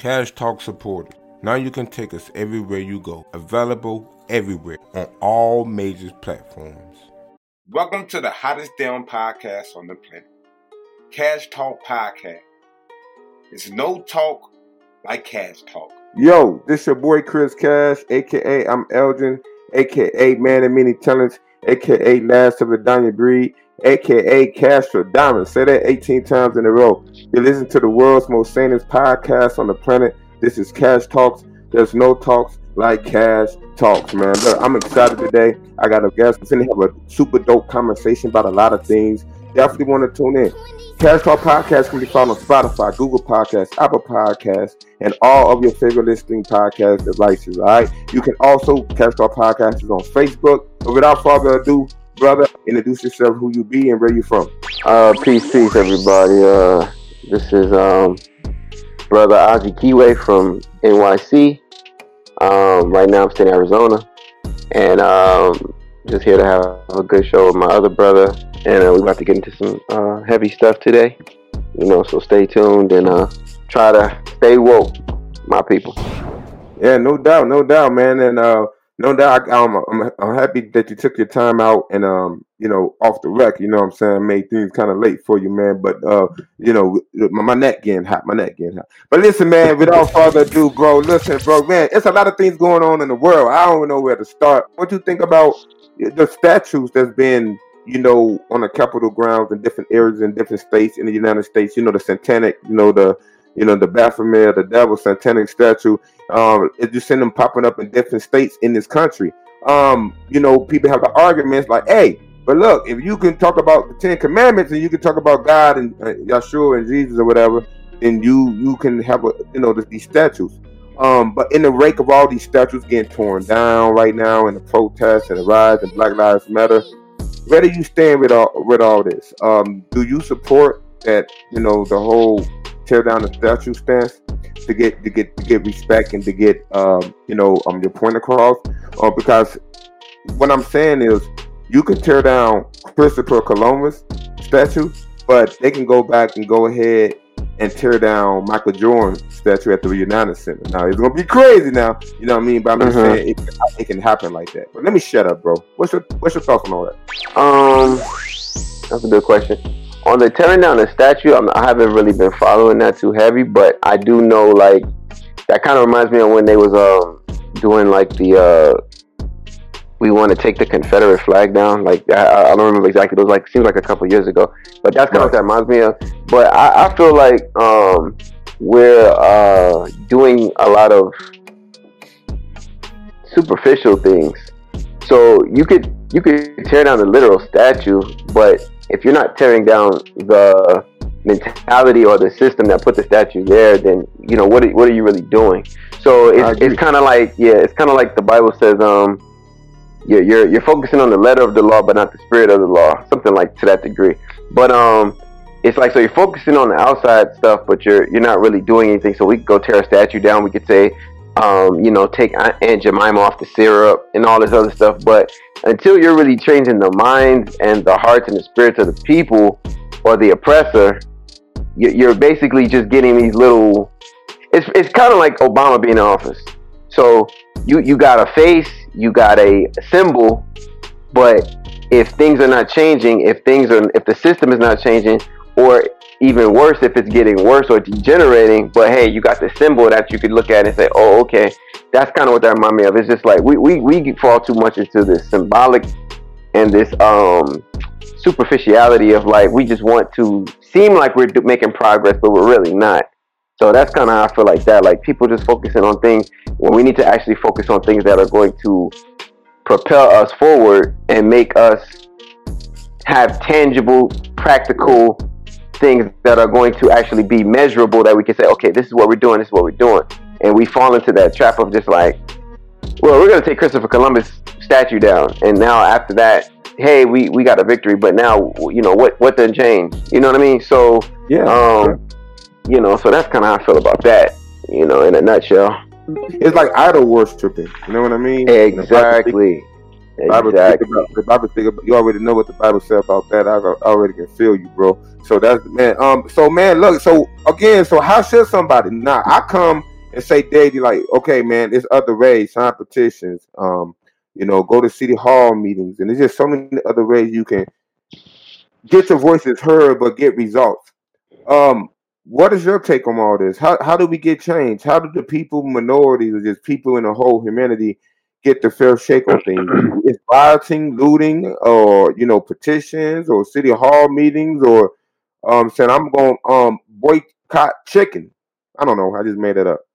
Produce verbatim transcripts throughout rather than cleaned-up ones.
Cash Talk supported. Now you can take us everywhere you go. Available everywhere on all major platforms. Welcome to the hottest damn podcast on the planet. Cash Talk Podcast. It's no talk like Cash Talk. Yo, this your boy Chris Cash, aka I'm Elgin, aka Man of Many Talents, aka Last of the Diamond Breed, aka Cash for Diamond. Say that eighteen times in a row. You listen to the world's most sanest podcast on the planet. This is Cash Talks. There's no talks like Cash Talks, man. Look, I'm excited today. I got a guest. We're finna have a super dope conversation about a lot of things. Definitely want to tune in. Cash Talk Podcast can be found on Spotify, Google Podcasts, Apple Podcasts, and all of your favorite listening podcast devices, all right? You can also, Cash Talk Podcast is on Facebook. But without further ado, brother, introduce yourself, who you be, and where you from. Uh, peace, peace, everybody. Uh, this is um, brother Aji Kiwe from N Y C. Um, right now I'm staying in Arizona. And um, just here to have a good show with my other brother. And uh, we're about to get into some uh, heavy stuff today, you know, so stay tuned and uh, try to stay woke, my people. Yeah, no doubt, no doubt, man. And uh, no doubt, I, I'm, I'm I'm happy that you took your time out and, um, you know, off the wreck, you know what I'm saying, made things kind of late for you, man. But, uh, you know, my, my neck getting hot, my neck getting hot. But listen, man, without further ado, bro, listen, bro, man, it's a lot of things going on in the world. I don't even know where to start. What do you think about the statues that's been, you know, on the Capitol grounds in different areas in different states in the United States, you know, the satanic, you know, the, you know, the Baphomet, the devil satanic statue, um, it just seen them popping up in different states in this country. Um, you know, people have the arguments like, hey, but look, if you can talk about the Ten Commandments and you can talk about God and uh, Yeshua and Jesus or whatever, then you, you can have, a, you know, these statues. Um, but in the wake of all these statues getting torn down right now and the protests and the rise and Black Lives Matter, where do you stand with all with all this? Um, do you support that, you know, the whole tear down the statue stance to get to get to get respect and to get um, you know, um your point across? Uh, because what I'm saying is you can tear down Christopher Columbus statue, but they can go back and go ahead and tear down Michael Jordan statue at the United Center. Now it's gonna be crazy now, you know what I mean? But I'm just mm-hmm. saying it, it can happen like that. But let me shut up, bro. What's your what's your thoughts on all that? Um, that's a good question. On the tearing down the statue, I'm, I haven't really been following that too heavy, but I do know like that kind of reminds me of when they was um doing like the uh we want to take the Confederate flag down. Like I, I don't remember exactly. It was like seems like a couple years ago, but that's kind of what that reminds me of. But I, I feel like um, we're uh, doing a lot of superficial things. So you could you could tear down the literal statue, but if you're not tearing down the mentality or the system that put the statue there, then you know what are, what are you really doing? So it's it's kind of like yeah, it's kind of like the Bible says. Um, You're, you're you're focusing on the letter of the law, but not the spirit of the law, something like to that degree. But um, it's like so you're focusing on the outside stuff, but you're you're not really doing anything. So we could go tear a statue down. We could say, um, you know, take Aunt Jemima off the syrup and all this other stuff. But until you're really changing the minds and the hearts and the spirits of the people or the oppressor, you're basically just getting these little. It's it's kind of like Obama being in office. So you you got a face. You got a symbol, but if things are not changing, if things are, if the system is not changing, or even worse, if it's getting worse or degenerating, but hey, you got the symbol that you could look at and say, oh, okay, that's kind of what that reminds me of. It's just like we, we, we fall too much into this symbolic and this um superficiality of like, we just want to seem like we're making progress, but we're really not. So that's kind of how I feel like that. Like people just focusing on things when we need to actually focus on things that are going to propel us forward and make us have tangible, practical things that are going to actually be measurable that we can say, okay, this is what we're doing, this is what we're doing. And we fall into that trap of just like, well, we're going to take Christopher Columbus statue down. And now after that, hey, we, we got a victory. But now, you know, what, what done changed? You know what I mean? So, yeah. Um, You know, so that's kind of how I feel about that, you know, in a nutshell. It's like idol worshiping, you know what I mean? Exactly. The Bible exactly. About, the Bible think about, you already know what the Bible says about that. I already can feel you, bro. So that's, man, um, so man, look, so again, so how should somebody, now I come and say daily, like, okay, man, there's other ways, sign petitions, um, you know, go to city hall meetings, and there's just so many other ways you can get your voices heard, but get results. Um, what is your take on all this? How how do we get change? How do the people, minorities, or just people in the whole humanity get the fair shake on things? Is rioting, looting, or you know, petitions, or city hall meetings, or um, saying I'm going to um boycott chicken? I don't know. I just made it up.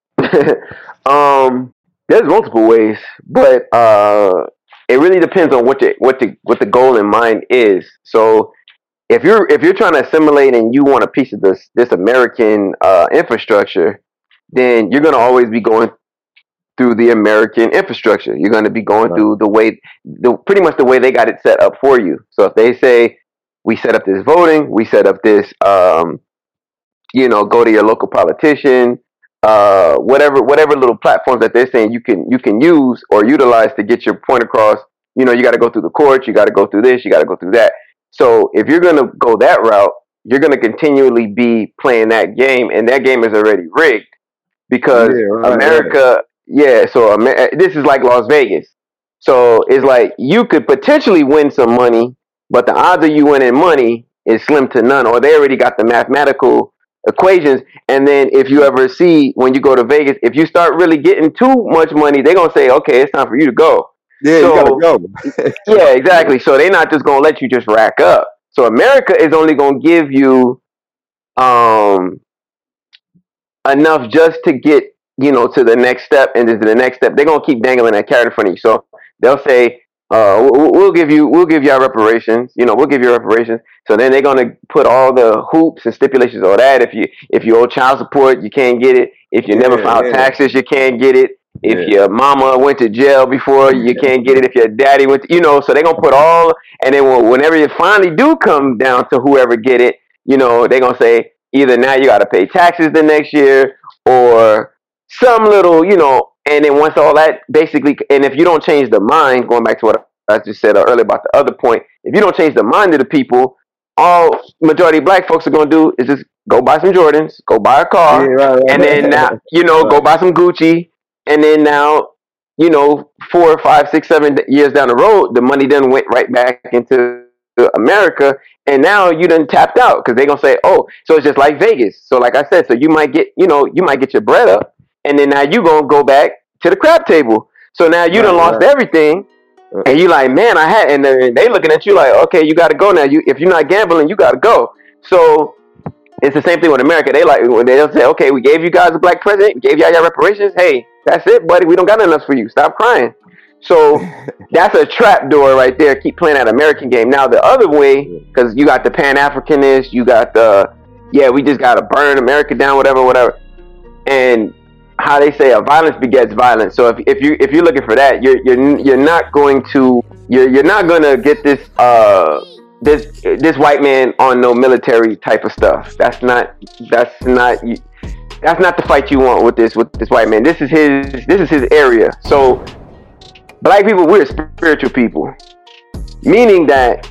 um, there's multiple ways, but uh, it really depends on what the what the what the goal in mind is. So if you're if you're trying to assimilate and you want a piece of this this American uh, infrastructure, then you're going to always be going through the American infrastructure. You're going to be going right. through the way the pretty much the way they got it set up for you. So if they say we set up this voting, we set up this, um, you know, go to your local politician, uh, whatever whatever little platforms that they're saying you can you can use or utilize to get your point across. You know, you got to go through the courts, you got to go through this, you got to go through that. So if you're going to go that route, you're going to continually be playing that game, and that game is already rigged because yeah, right, America, right. yeah. So Amer- this is like Las Vegas. So it's like you could potentially win some money, but the odds of you winning money is slim to none, or they already got the mathematical equations. And then if you ever see when you go to Vegas, if you start really getting too much money, they're gonna say, okay, it's time for you to go. Yeah, so, you gotta go. Yeah, exactly. So they're not just gonna let you just rack up. So America is only gonna give you um enough just to get, you know, to the next step, and to the next step. They're gonna keep dangling that carrot in front of you. So they'll say, uh, we'll, we'll give you, we'll give you our reparations. You know, we'll give you reparations. So then they're gonna put all the hoops and stipulations on that. If you if you owe child support, you can't get it. If you never yeah, filed yeah. taxes, you can't get it. If yeah. your mama went to jail before, you can't get it. If your daddy went to, you know, so they're going to put all, and then whenever you finally do come down to whoever get it, you know, they're going to say either now you got to pay taxes the next year or some little, you know, and then once all that basically, and if you don't change the mind, going back to what I just said earlier about the other point, if you don't change the mind of the people, all majority of black folks are going to do is just go buy some Jordans, go buy a car, yeah, right, right, and then now, you know, right. go buy some Gucci. And then now, you know, four, five, six, seven years down the road, the money then went right back into America. And now you done tapped out because they're going to say, oh, so it's just like Vegas. So like I said, so you might get, you know, you might get your bread up. And then now you going to go back to the crap table. So now you done right, lost right. everything. And you like, man, I had, and they looking at you like, okay, you got to go now. You, if you're not gambling, you got to go. So it's the same thing with America. They like, when they'll say, okay, we gave you guys a black president, we gave y'all your reparations. Hey, that's it, buddy. We don't got enough for you. Stop crying. So that's a trap door right there. Keep playing that American game. Now the other way, because you got the Pan-Africanists, you got the, yeah, we just got to burn America down, whatever, whatever. And how they say, a violence begets violence. So if if you if you're looking for that, you're you're you're not going to you're you're not going to get this uh this this white man on no military type of stuff. That's not that's not that's not the fight you want with this with this white man. This is his this is his area. So black people, we're spiritual people, meaning that,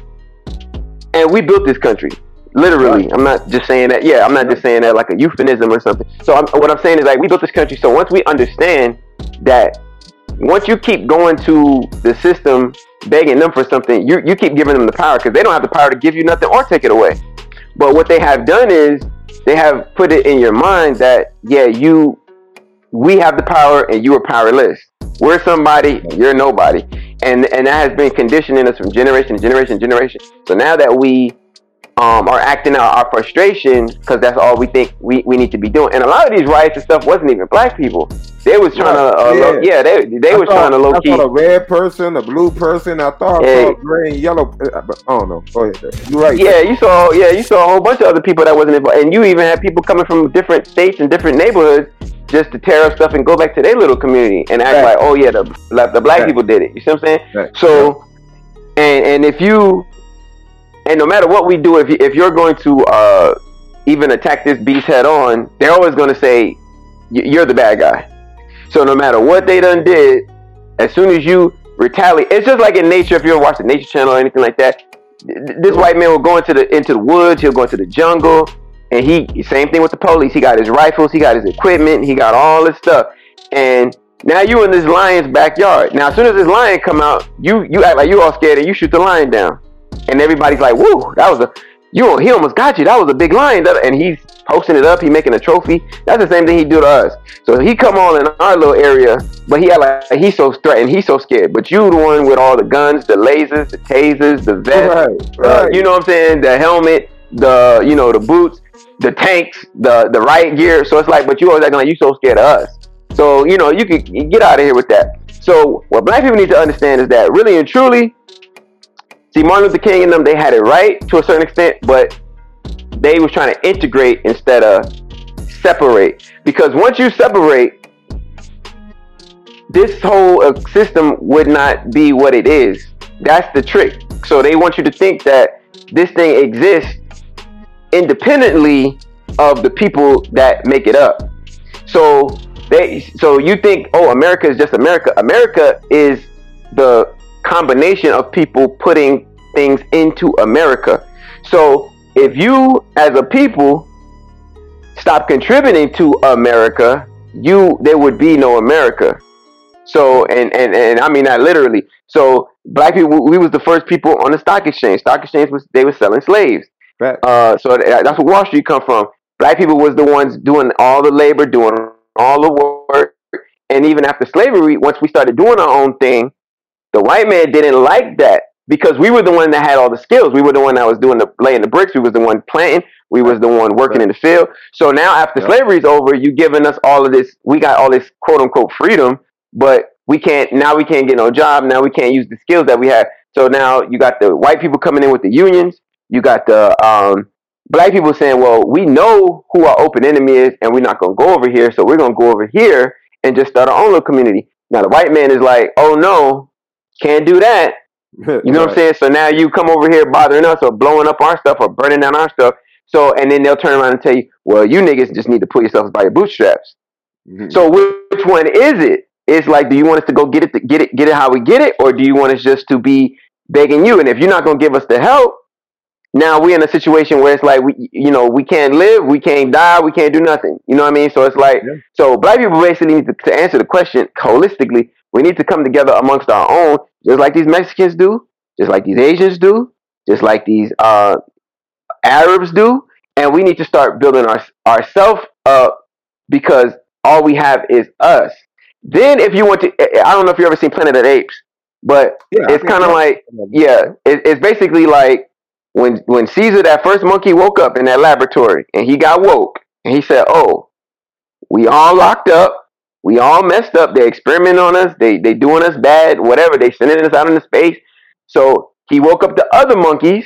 and we built this country. Literally, I'm not just saying that. Yeah, I'm not just saying that like a euphemism or something. So I'm, what I'm saying is like we built this country. So once we understand that, once you keep going to the system begging them for something, you you keep giving them the power because they don't have the power to give you nothing or take it away. But what they have done is they have put it in your mind that yeah, you we have the power and you are powerless. We're somebody, you're nobody, and and that has been conditioning us from generation to generation to generation. So now that we Um, are acting out our frustration because that's all we think we, we need to be doing. And a lot of these riots and stuff wasn't even black people. They was trying to, uh, yeah. Low, yeah, they they I were thought, trying to low I key. I thought a red person, a blue person. I thought I saw green, yellow. I don't know. Go ahead. You're right. Yeah, you saw. Yeah, you saw a whole bunch of other people that wasn't involved, and you even had people coming from different states and different neighborhoods just to tear up stuff and go back to their little community and act right. like, oh yeah, the the black right. people did it. You see what I'm saying? Right. So, and and if you. And no matter what we do, if you, if you're going to uh, even attack this beast head on, they're always going to say you're the bad guy. So no matter what they done did, as soon as you retaliate, it's just like in nature. If you're watching Nature Channel or anything like that, this white man will go into the into the woods. He'll go into the jungle. And he, same thing with the police. He got his rifles, he got his equipment, he got all this stuff. And now you in this lion's backyard. Now, as soon as this lion come out, you you act like you all scared and you shoot the lion down. And everybody's like, whoa, that was a, you he almost got you. That was a big lion. And he's posting it up. He making a trophy. That's the same thing he do to us. So he come on in our little area, but he like he's so threatened. He's so scared. But you the one with all the guns, the lasers, the tasers, the vest, right, right. Uh, you know what I'm saying? The helmet, the, you know, the boots, the tanks, the, the riot gear. So it's like, but you always acting like you so scared of us. So, you know, you could you get out of here with that. So what black people need to understand is that really and truly, see, Martin Luther King and them, they had it right to a certain extent, but they was trying to integrate instead of separate. Because once you separate, this whole uh, system would not be what it is. That's the trick. So they want you to think that this thing exists independently of the people that make it up. So they, so you think, oh, America is just America. America is the combination of people putting things into America. So if you as a people stop contributing to America, you there would be no America. So and and and I mean that literally. So black people, we was the first people on the stock exchange. Stock exchange was they were selling slaves. Right. Uh, so that's where Wall Street come from. Black people was the ones doing all the labor, doing all the work, and even after slavery, once we started doing our own thing, the white man didn't like that because we were the one that had all the skills. We were the one that was doing the laying the bricks. We was the one planting. We was the one working right. in the field. So now after yeah. slavery's over, you giving us all of this. We got all this quote unquote freedom, but we can't now. We can't get no job. Now we can't use the skills that we had. So now you got the white people coming in with the unions. You got the um, black people saying, well, we know who our open enemy is, and we're not going to go over here, so we're going to go over here and just start our own little community. Now, the white man is like, oh, no, can't do that. You know right. what I'm saying? So now you come over here bothering us or blowing up our stuff or burning down our stuff. So, and then they'll turn around and tell you, well, you niggas just need to pull yourselves by your bootstraps. Mm-hmm. So which one is it? It's like, do you want us to go get it, to get it, get it how we get it? Or do you want us just to be begging you? And if you're not going to give us the help, now we're in a situation where it's like, we, you know, we can't live, we can't die, we can't do nothing. You know what I mean? So it's like, yeah. so black people basically need to, to answer the question holistically. We need to come together amongst our own, just like these Mexicans do, just like these Asians do, just like these uh, Arabs do. And we need to start building our ourselves up because all we have is us. Then if you want to, I don't know if you ever seen Planet of the Apes, but yeah, it's kind of like, yeah, it, it's basically like, When when Caesar, that first monkey, woke up in that laboratory and he got woke and he said, oh, we all locked up. We all messed up. They experimenting on us. They they doing us bad, whatever. They sending us out into space. So he woke up the other monkeys.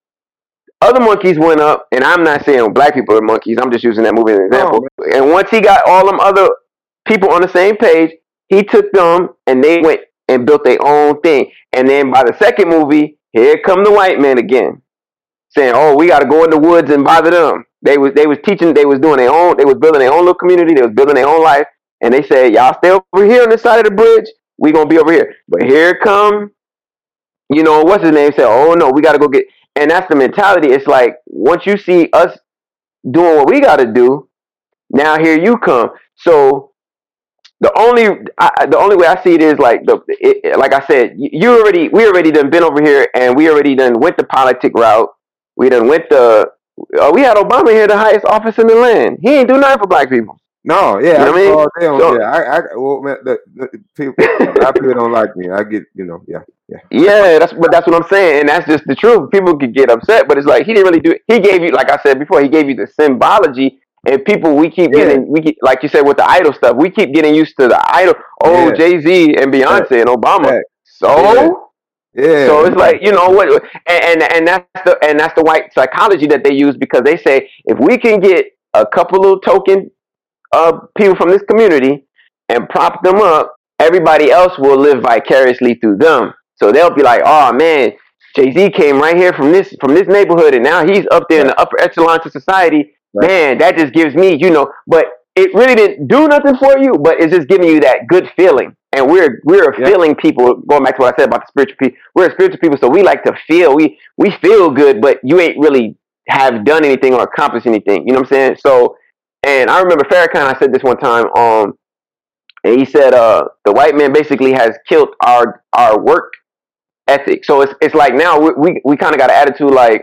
Other monkeys went up, and I'm not saying black people are monkeys. I'm just using that movie as an example. Oh, and once he got all them other people on the same page, he took them and they went and built their own thing. And then by the second movie, here come the white man again. Saying, oh, we got to go in the woods and bother them. They was they was teaching, they was doing their own, they was building their own little community, they was building their own life, and they said, y'all stay over here on this side of the bridge, we gonna be over here. But here come, you know, what's his name? Said, oh no, we got to go get, and that's the mentality. It's like once you see us doing what we got to do, now here you come. So the only I, the only way I see it is like the it, like I said, you already we already done been over here, and we already done went the politic route. We done went the, uh, we had Obama here, the highest office in the land. He ain't do nothing for black people. No, yeah, you know I what I mean? So, yeah, I, I, well, man, the, the people, I people don't like me. I get, you know, yeah, yeah. Yeah, that's but that's what I'm saying, and that's just the truth. People could get upset, but it's like he didn't really do it. He gave you, like I said before, he gave you the symbology, and people we keep yeah. getting, we keep, like you said with the idol stuff, we keep getting used to the idol. Oh, yeah. Jay-Z and Beyonce yeah. and Obama. Yeah. So. Yeah. Yeah. So it's like, you know what, and, and and that's the and that's the white psychology that they use because they say if we can get a couple of token uh, people from this community and prop them up, everybody else will live vicariously through them. So they'll be like, oh man, Jay-Z came right here from this from this neighborhood, and now he's up there right. in the upper echelons of society. Right. Man, that just gives me, you know, but it really didn't do nothing for you, but it's just giving you that good feeling. And we're we're a yeah. feeling people. Going back to what I said about the spiritual people, we're a spiritual people, so we like to feel. We we feel good, but you ain't really have done anything or accomplished anything. You know what I'm saying? So, and I remember Farrakhan, I said this one time, um, and he said, uh, the white man basically has killed our our work ethic. So it's it's like now we we, we kind of got an attitude like,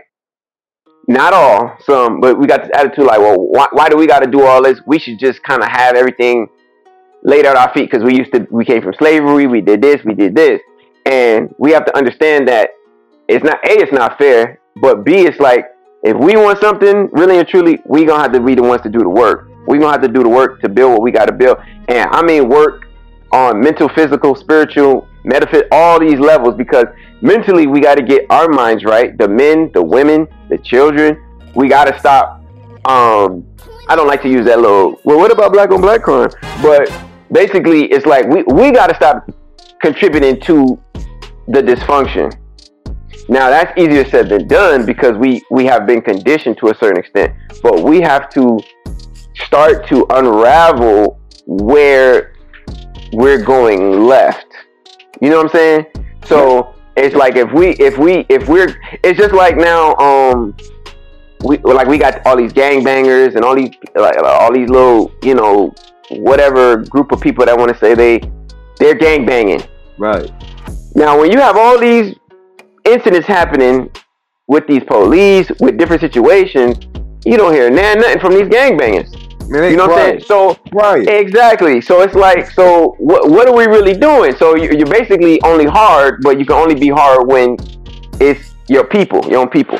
not all, some, but we got this attitude like, well, why, why do we got to do all this? We should just kind of have everything laid at our feet because we used to, we came from slavery, we did this, we did this. And we have to understand that it's not, A, it's not fair, but B, it's like, if we want something really and truly, we gonna have to be the ones to do the work. We gonna have to do the work to build what we got to build. And I mean work on mental, physical, spiritual, metaphysical, all these levels, because mentally we got to get our minds right. The men, the women, the children, we got to stop. Um, I don't like to use that little, well, what about black on black crime? But basically it's like we, we got to stop contributing to the dysfunction. Now that's easier said than done because we, we have been conditioned to a certain extent, but we have to start to unravel where we're going left. You know what I'm saying? So it's like if we if we if we're it's just like now um we like we got all these gangbangers and all these like all these little, you know, whatever group of people that want to say they they're gangbanging. Right. Now when you have all these incidents happening with these police, with different situations, you don't hear nah, nothing from these gangbangers. Man, you know what I'm saying? So right. Exactly. So it's like, so what what are we really doing? So you, you're basically only hard, but you can only be hard when it's your people, your own people.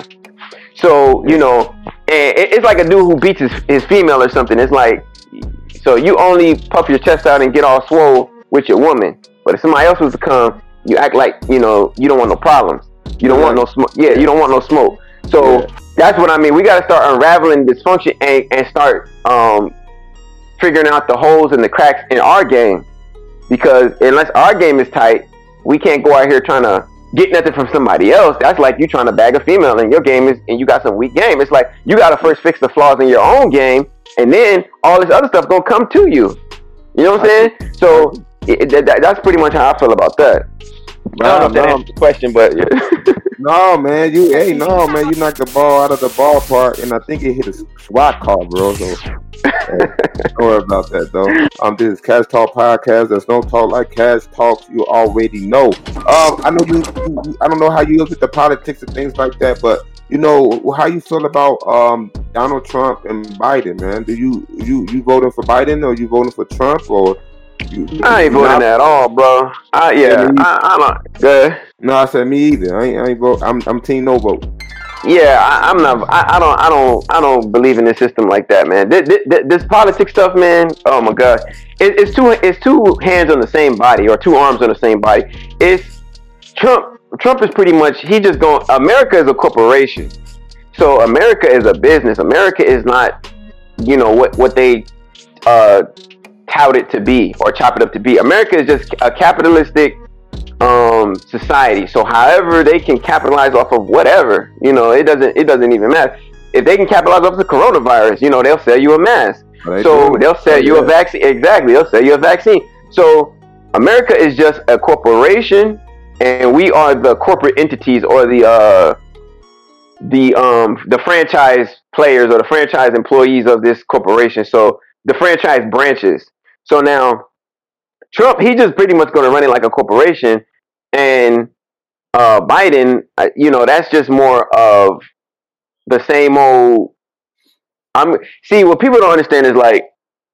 So, you know, and it, it's like a dude who beats his, his female or something. It's like, so you only puff your chest out and get all swole with your woman. But if somebody else was to come, you act like, you know, you don't want no problems. You don't right. want no smoke. Yeah, you don't want no smoke. So yeah. That's what I mean. We got to start unraveling dysfunction and, and start um, figuring out the holes and the cracks in our game. Because unless our game is tight, we can't go out here trying to get nothing from somebody else. That's like you trying to bag a female and your game is, and you got some weak game. It's like you got to first fix the flaws in your own game, and then all this other stuff gonna come to you. You know what I'm saying? So it, that, that's pretty much how I feel about that. No, I don't know if that no. answers the question, but yeah. No, man, you, hey, no, man, you knocked the ball out of the ballpark, and I think it hit a SWAT car, bro. So, hey, don't worry about that, though. Um, this is Cash Talk Podcast. There's no talk like Cash Talks. You already know. Um, I know you, you. I don't know how you look at the politics and things like that, but you know how you feel about um Donald Trump and Biden, man. Do you you you voting for Biden or you voting for Trump or? You, I ain't voting at all, bro. I, yeah, I, I don't. Good. No, I said me either. I ain't, I ain't vote. I'm, I'm team no vote. Yeah, I, I'm not. I, I don't. I don't. I don't believe in this system like that, man. This, this, this politics stuff, man. Oh my god, it, it's two. It's two hands on the same body, or two arms on the same body. It's Trump. Trump is pretty much. He just going. America is a corporation, so America is a business. America is not, you know, what what they uh, tout it to be or chop it up to be. America is just a capitalistic um society. So however they can capitalize off of whatever, you know, it doesn't it doesn't even matter. If they can capitalize off the coronavirus, you know, they'll sell you a mask. They so do. They'll sell you yeah. a vaccine. Exactly, they'll sell you a vaccine. So America is just a corporation, and we are the corporate entities or the uh the um the franchise players or the franchise employees of this corporation. So the franchise branches. So now Trump, he just pretty much going to run it like a corporation, and uh, Biden, uh, you know, that's just more of the same old. I'm see what people don't understand is like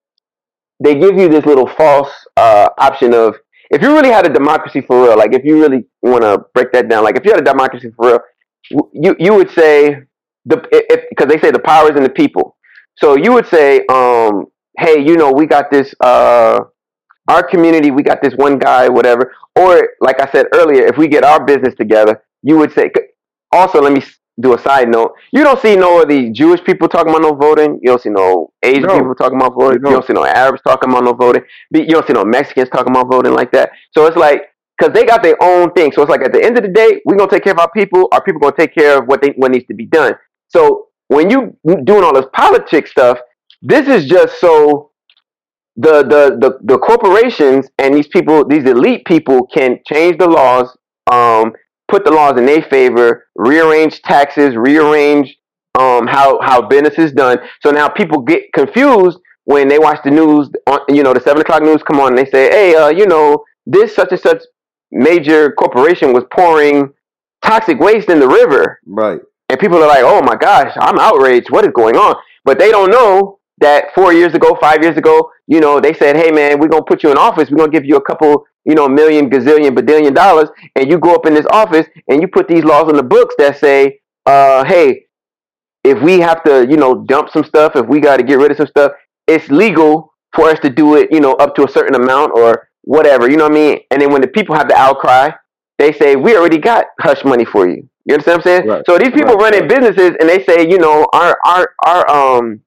they give you this little false uh, option of if you really had a democracy for real, like if you really want to break that down, like if you had a democracy for real, you you would say the if because they say the power is in the people, so you would say, um, hey, you know, we got this. Uh, Our community, we got this one guy, whatever. Or, like I said earlier, if we get our business together, you would say. Also, let me do a side note. You don't see no of the Jewish people talking about no voting. You don't see no Asian no. people talking about voting. You don't see no Arabs talking about no voting. You don't see no Mexicans talking about voting like that. So it's like, because they got their own thing. So it's like at the end of the day, we're going to take care of our people. Our people going to take care of what they what needs to be done. So when you doing all this politics stuff, this is just so The, the the the corporations and these people, these elite people, can change the laws, um, put the laws in their favor, rearrange taxes, rearrange um, how how business is done. So now people get confused when they watch the news. On, you know, the seven o'clock news come on, and they say, "Hey, uh, you know, this such and such major corporation was pouring toxic waste in the river." Right. And people are like, "Oh my gosh, I'm outraged. What is going on?" But they don't know that four years ago, five years ago, you know, they said, "Hey, man, we're gonna put you in office. We're gonna give you a couple, you know, million, gazillion, badillion dollars, and you go up in this office and you put these laws on the books that say, uh, hey, if we have to, you know, dump some stuff, if we got to get rid of some stuff, it's legal for us to do it, you know, up to a certain amount or whatever." You know what I mean? And then when the people have the outcry, they say, "We already got hush money for you." You understand what I'm saying? Right. So these people Right. running businesses, and they say, you know, our our our um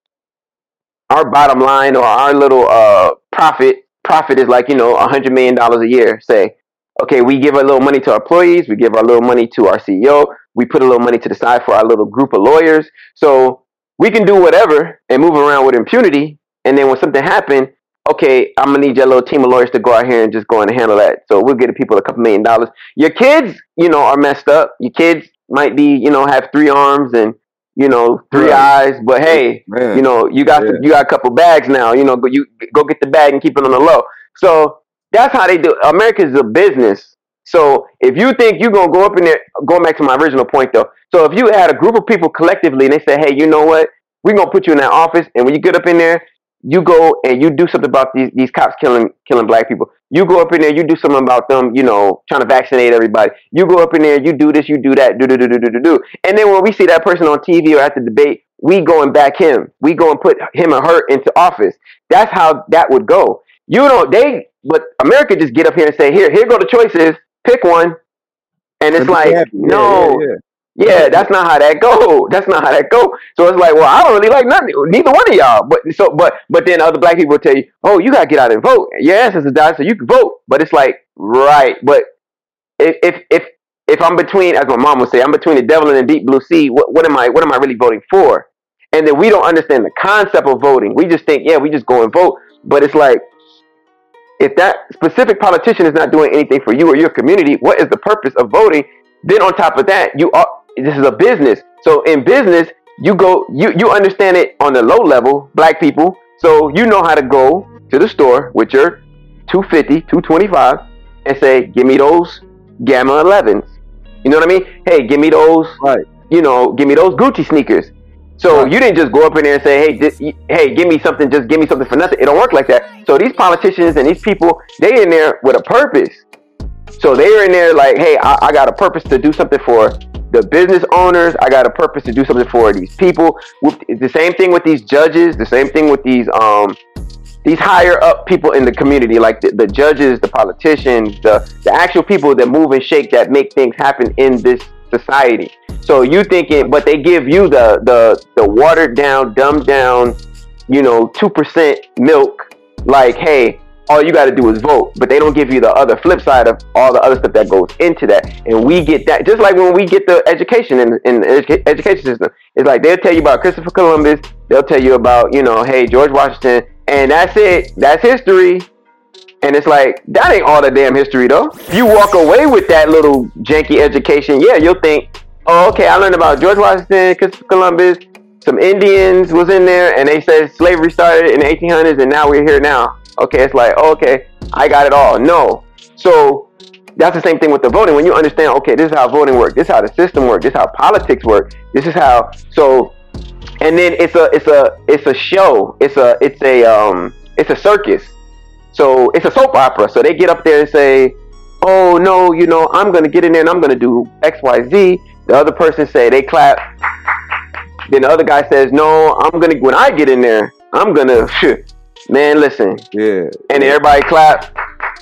our bottom line or our little uh profit profit is like, you know, a hundred million dollars a year. Say, okay, we give a little money to our employees, we give our little money to our C E O, we put a little money to the side for our little group of lawyers, so we can do whatever and move around with impunity. And then when something happens, okay, I'm gonna need your little team of lawyers to go out here and just go in and handle that. So we'll get the people a couple million dollars. Your kids, you know, are messed up. Your kids might be, you know, have three arms and, you know, three Right. eyes, but hey, Man. you know, you got Yeah. you got a couple bags now. You know, go you go get the bag and keep it on the low. So that's how they do. America is a business. So if you think you're gonna go up in there, going back to my original point though. So if you had a group of people collectively and they say, "Hey, you know what? We're gonna put you in that office," and when you get up in there, you go and you do something about these these cops killing killing black people. You go up in there, you do something about them, you know, trying to vaccinate everybody. You go up in there, you do this, you do that, do do do do do do do. And then when we see that person on T V or at the debate, we go and back him. We go and put him or her into office. That's how that would go. You don't they but America just get up here and say, "Here, here go the choices, pick one." And it's And be like, happy. Yeah, no, yeah, yeah. yeah, that's not how that go. That's not how that go. So it's like, well, I don't really like nothing, neither one of y'all. But so, but but then other black people will tell you, "Oh, you gotta get out and vote. Your ancestors died, so you can vote." But it's like, right. But if if if if I'm between, as my mom would say, I'm between the devil and the deep blue sea. What what am I? What am I really voting for? And then we don't understand the concept of voting. We just think, yeah, we just go and vote. But it's like, if that specific politician is not doing anything for you or your community, what is the purpose of voting? Then on top of that, you are this is a business. So in business, you go you you understand it on the low level, black people. So you know how to go to the store with your two fifty, two twenty-five and say, "Give me those Gamma elevens." You know what I mean? Hey, give me those, Right. you know, give me those Gucci sneakers. So Right. you didn't just go up in there and say, "Hey, this, hey, give me something, just give me something for nothing." It don't work like that. So these politicians and these people, they in there with a purpose. So they're in there like, "Hey, I, I got a purpose to do something for the business owners. I got a purpose to do something for these people." It's the same thing with these judges. The same thing with these um these higher up people in the community, like the, the judges, the politicians, the the actual people that move and shake, that make things happen in this society. So you thinking, but they give you the the the watered down, dumbed down, you know, two percent milk. Like, hey, all you got to do is vote. But they don't give you the other flip side of all the other stuff that goes into that. And we get that, just like when we get the education in, in the educa- education system. It's like they'll tell you about Christopher Columbus. They'll tell you about, you know, hey, George Washington. And that's it. That's history. And it's like, that ain't all the damn history, though. If you walk away with that little janky education, yeah, you'll think, oh, okay, I learned about George Washington, Christopher Columbus, some Indians was in there, and they said slavery started in the eighteen hundreds, and now we're here now. Okay, it's like, oh, okay, I got it all. No. So that's the same thing with the voting. When you understand, okay, this is how voting works, this is how the system works, this is how politics work, this is how, so, and then it's a, it's a, it's a show. It's a, it's a, um, it's a circus. So it's a soap opera. So they get up there and say, oh no, you know, I'm going to get in there and I'm going to do X, Y, Z. The other person say, they clap. Then the other guy says, no, I'm going to, when I get in there, I'm going to, man, listen. Yeah. And then everybody clap.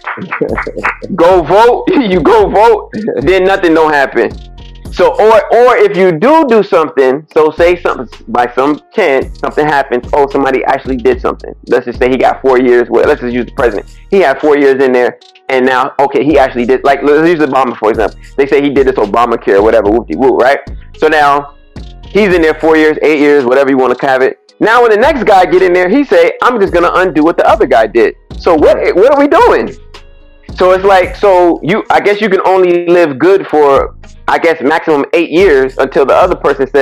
Go vote. You go vote. Then nothing don't happen. So, or or if you do do something, so say something, by some chance, something happens, oh, somebody actually did something. Let's just say he got four years, well, let's just use the president. He had four years in there, and now, okay, he actually did, like, let's use Obama, for example. They say he did this Obamacare or whatever, whoop-de-whoop, right? So now, he's in there four years, eight years, whatever you want to have it. Now, when the next guy get in there, he say, I'm just going to undo what the other guy did. So what what are we doing? So it's like, so you, I guess you can only live good for, I guess, maximum eight years until the other person says,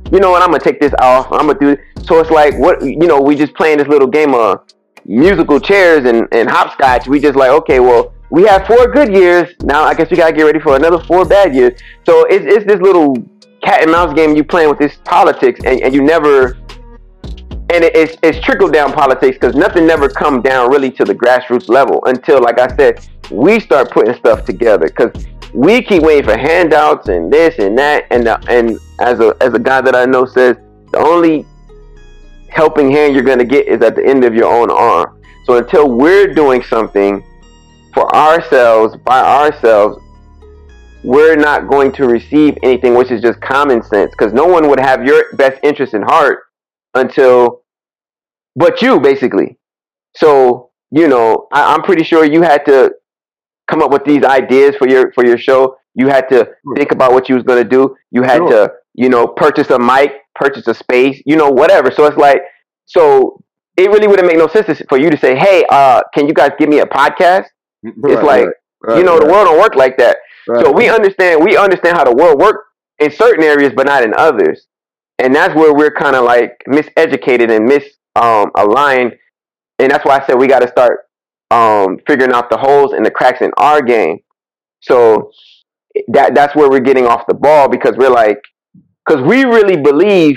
you know what, I'm gonna take this off. I'm gonna do it. So it's like, what, you know, we just playing this little game of musical chairs and, and hopscotch. We just like, okay, well, we have four good years. Now I guess we gotta get ready for another four bad years. So it's, it's this little cat and mouse game you playing with this politics, and, and you never, and it, it's, it's trickle down politics, because nothing never come down really to the grassroots level until, like I said, we start putting stuff together. Because we keep waiting for handouts and this and that, and the, and as a as a guy that I know says, the only helping hand you're gonna get is at the end of your own arm. So until we're doing something for ourselves, by ourselves, we're not going to receive anything, which is just common sense, because no one would have your best interest in heart until, but you, basically. So, you know, I, I'm pretty sure you had to come up with these ideas for your for your show. You had to think about what you was going to do. You had sure. to, you know, purchase a mic, purchase a space, you know, whatever. So it's like, so it really wouldn't make no sense for you to say, hey, uh, can you guys give me a podcast? Right, it's like, right, right, you know, right. the world don't work like that. Right. So we understand, we understand how the world works in certain areas, but not in others. And that's where we're kind of like miseducated and misaligned. Um, and that's why I said we got to start um, figuring out the holes and the cracks in our game. So that that's where we're getting off the ball, because we're like, because we really believe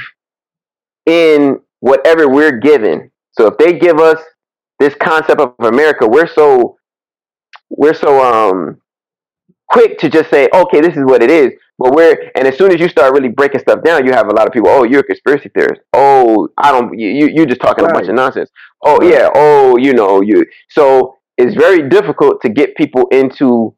in whatever we're given. So if they give us this concept of America, we're so we're so um quick to just say, okay, this is what it is. But we're, and as soon as you start really breaking stuff down, you have a lot of people, oh, you're a conspiracy theorist. Oh, I don't, you you just talking right. a bunch of nonsense. Oh right. yeah, oh, you know, you. So it's very difficult to get people into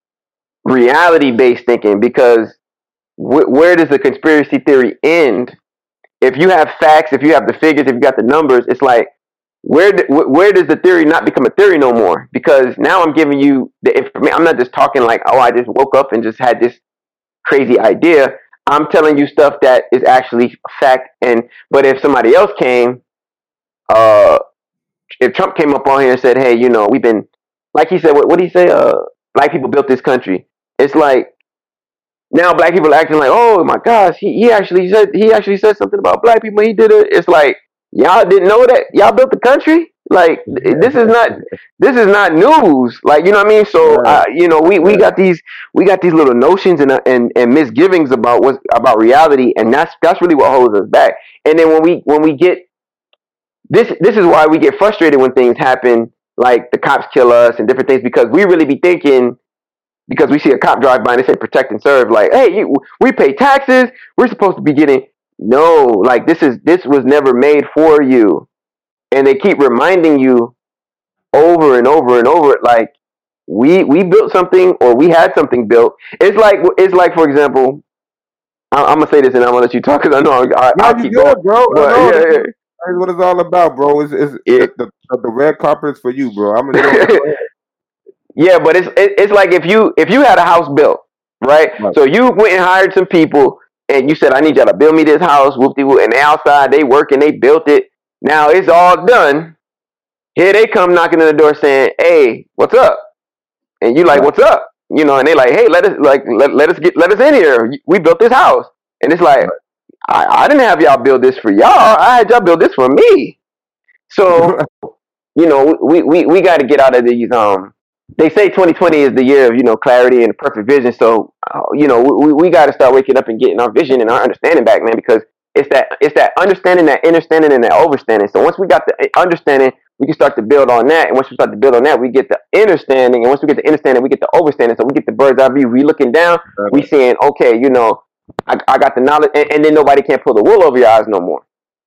reality-based thinking, because wh- where does the conspiracy theory end? If you have facts, if you have the figures, if you got the numbers, it's like, where d- where does the theory not become a theory no more? Because now I'm giving you the information. I'm not just talking like, oh, I just woke up and just had this crazy idea. I'm telling you stuff that is actually fact. And but if somebody else came, uh, if Trump came up on here and said, hey, you know, we've been, like he said, what what did he say? Uh, black people built this country. It's like, now black people are acting like, oh my gosh, he, he actually said he actually said something about black people. He did it. It's like, y'all didn't know that y'all built the country. Like this is not this is not news. Like, you know what I mean? So uh, you know, we, we got these we got these little notions and and, and misgivings about what about reality, and that's that's really what holds us back. And then when we when we get this this is why we get frustrated when things happen, like the cops kill us and different things, because we really be thinking, because we see a cop drive by and they say protect and serve, like, hey, you, we pay taxes, we're supposed to be getting. No, like this is this was never made for you. And they keep reminding you over and over and over, like we we built something, or we had something built. It's like it's like for example, I, I'm gonna say this and I'm gonna let you talk, because I know I, I, I'll keep going, bro. But, no, yeah, yeah. That's what it's all about, bro. It's, it's Yeah. the, the the red carpet is for you, bro. I'm gonna go. Yeah, but it's it, it's like if you if you had a house built, right? Right. So you went and hired some people, and you said, I need y'all to build me this house, whoop-de-whoop, and they outside, they work and they built it. Now it's all done. Here they come knocking on the door saying, hey, what's up? And you like, Right. what's up? You know, and they like, hey, let us like let, let us get let us in here. We built this house. And it's like, Right. I, I didn't have y'all build this for y'all. I had y'all build this for me. So, you know, we, we, we got to get out of these um they say twenty twenty is the year of, you know, clarity and perfect vision. So, uh, you know, we, we got to start waking up and getting our vision and our understanding back, man, because it's that it's that understanding, that understanding, and that overstanding. So once we got the understanding, we can start to build on that. And once we start to build on that, we get the understanding. And once we get the understanding, we get the overstanding. So we get the bird's eye view. We looking down, we seeing, okay, you know, I, I got the knowledge, and, and then nobody can't pull the wool over your eyes no more.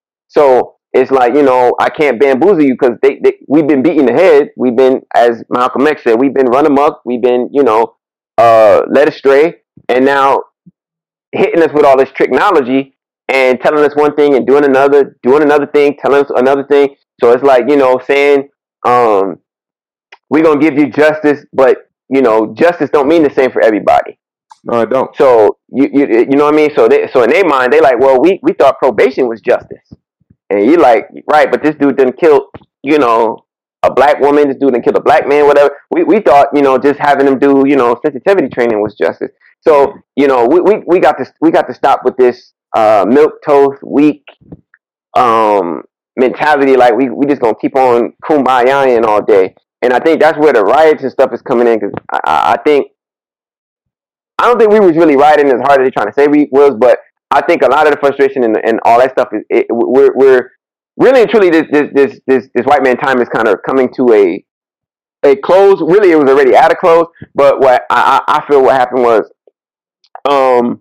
So it's like, you know, I can't bamboozle you, because they, they we've been beating the head. We've been, as Malcolm X said, we've been run amok. We've been, you know, uh, led astray, and now hitting us with all this technology and telling us one thing and doing another, doing another thing, telling us another thing. So it's like, you know, saying, um, we're gonna give you justice, but you know, justice don't mean the same for everybody. No, I don't. So you you you know what I mean? So they so in their mind, they like, well, we we thought probation was justice. And you like, right, but this dude didn't kill, you know, a black woman. This dude didn't kill a black man, whatever. We we thought, you know, just having them do, you know, sensitivity training was justice. So, you know, we, we, we got to we got to stop with this uh, milk toast, weak um, mentality. Like we we just gonna keep on kumbayaing all day. And I think that's where the riots and stuff is coming in. Because I, I think I don't think we was really rioting as hard as they're trying to say we was, but I think a lot of the frustration and, and all that stuff is it, we're we're really and truly this this this this, this white man time is kind of coming to a a close. Really, it was already at a close. But what I I feel what happened was um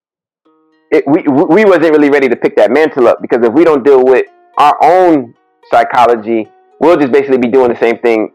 it, we we wasn't really ready to pick that mantle up, because if we don't deal with our own psychology, we'll just basically be doing the same thing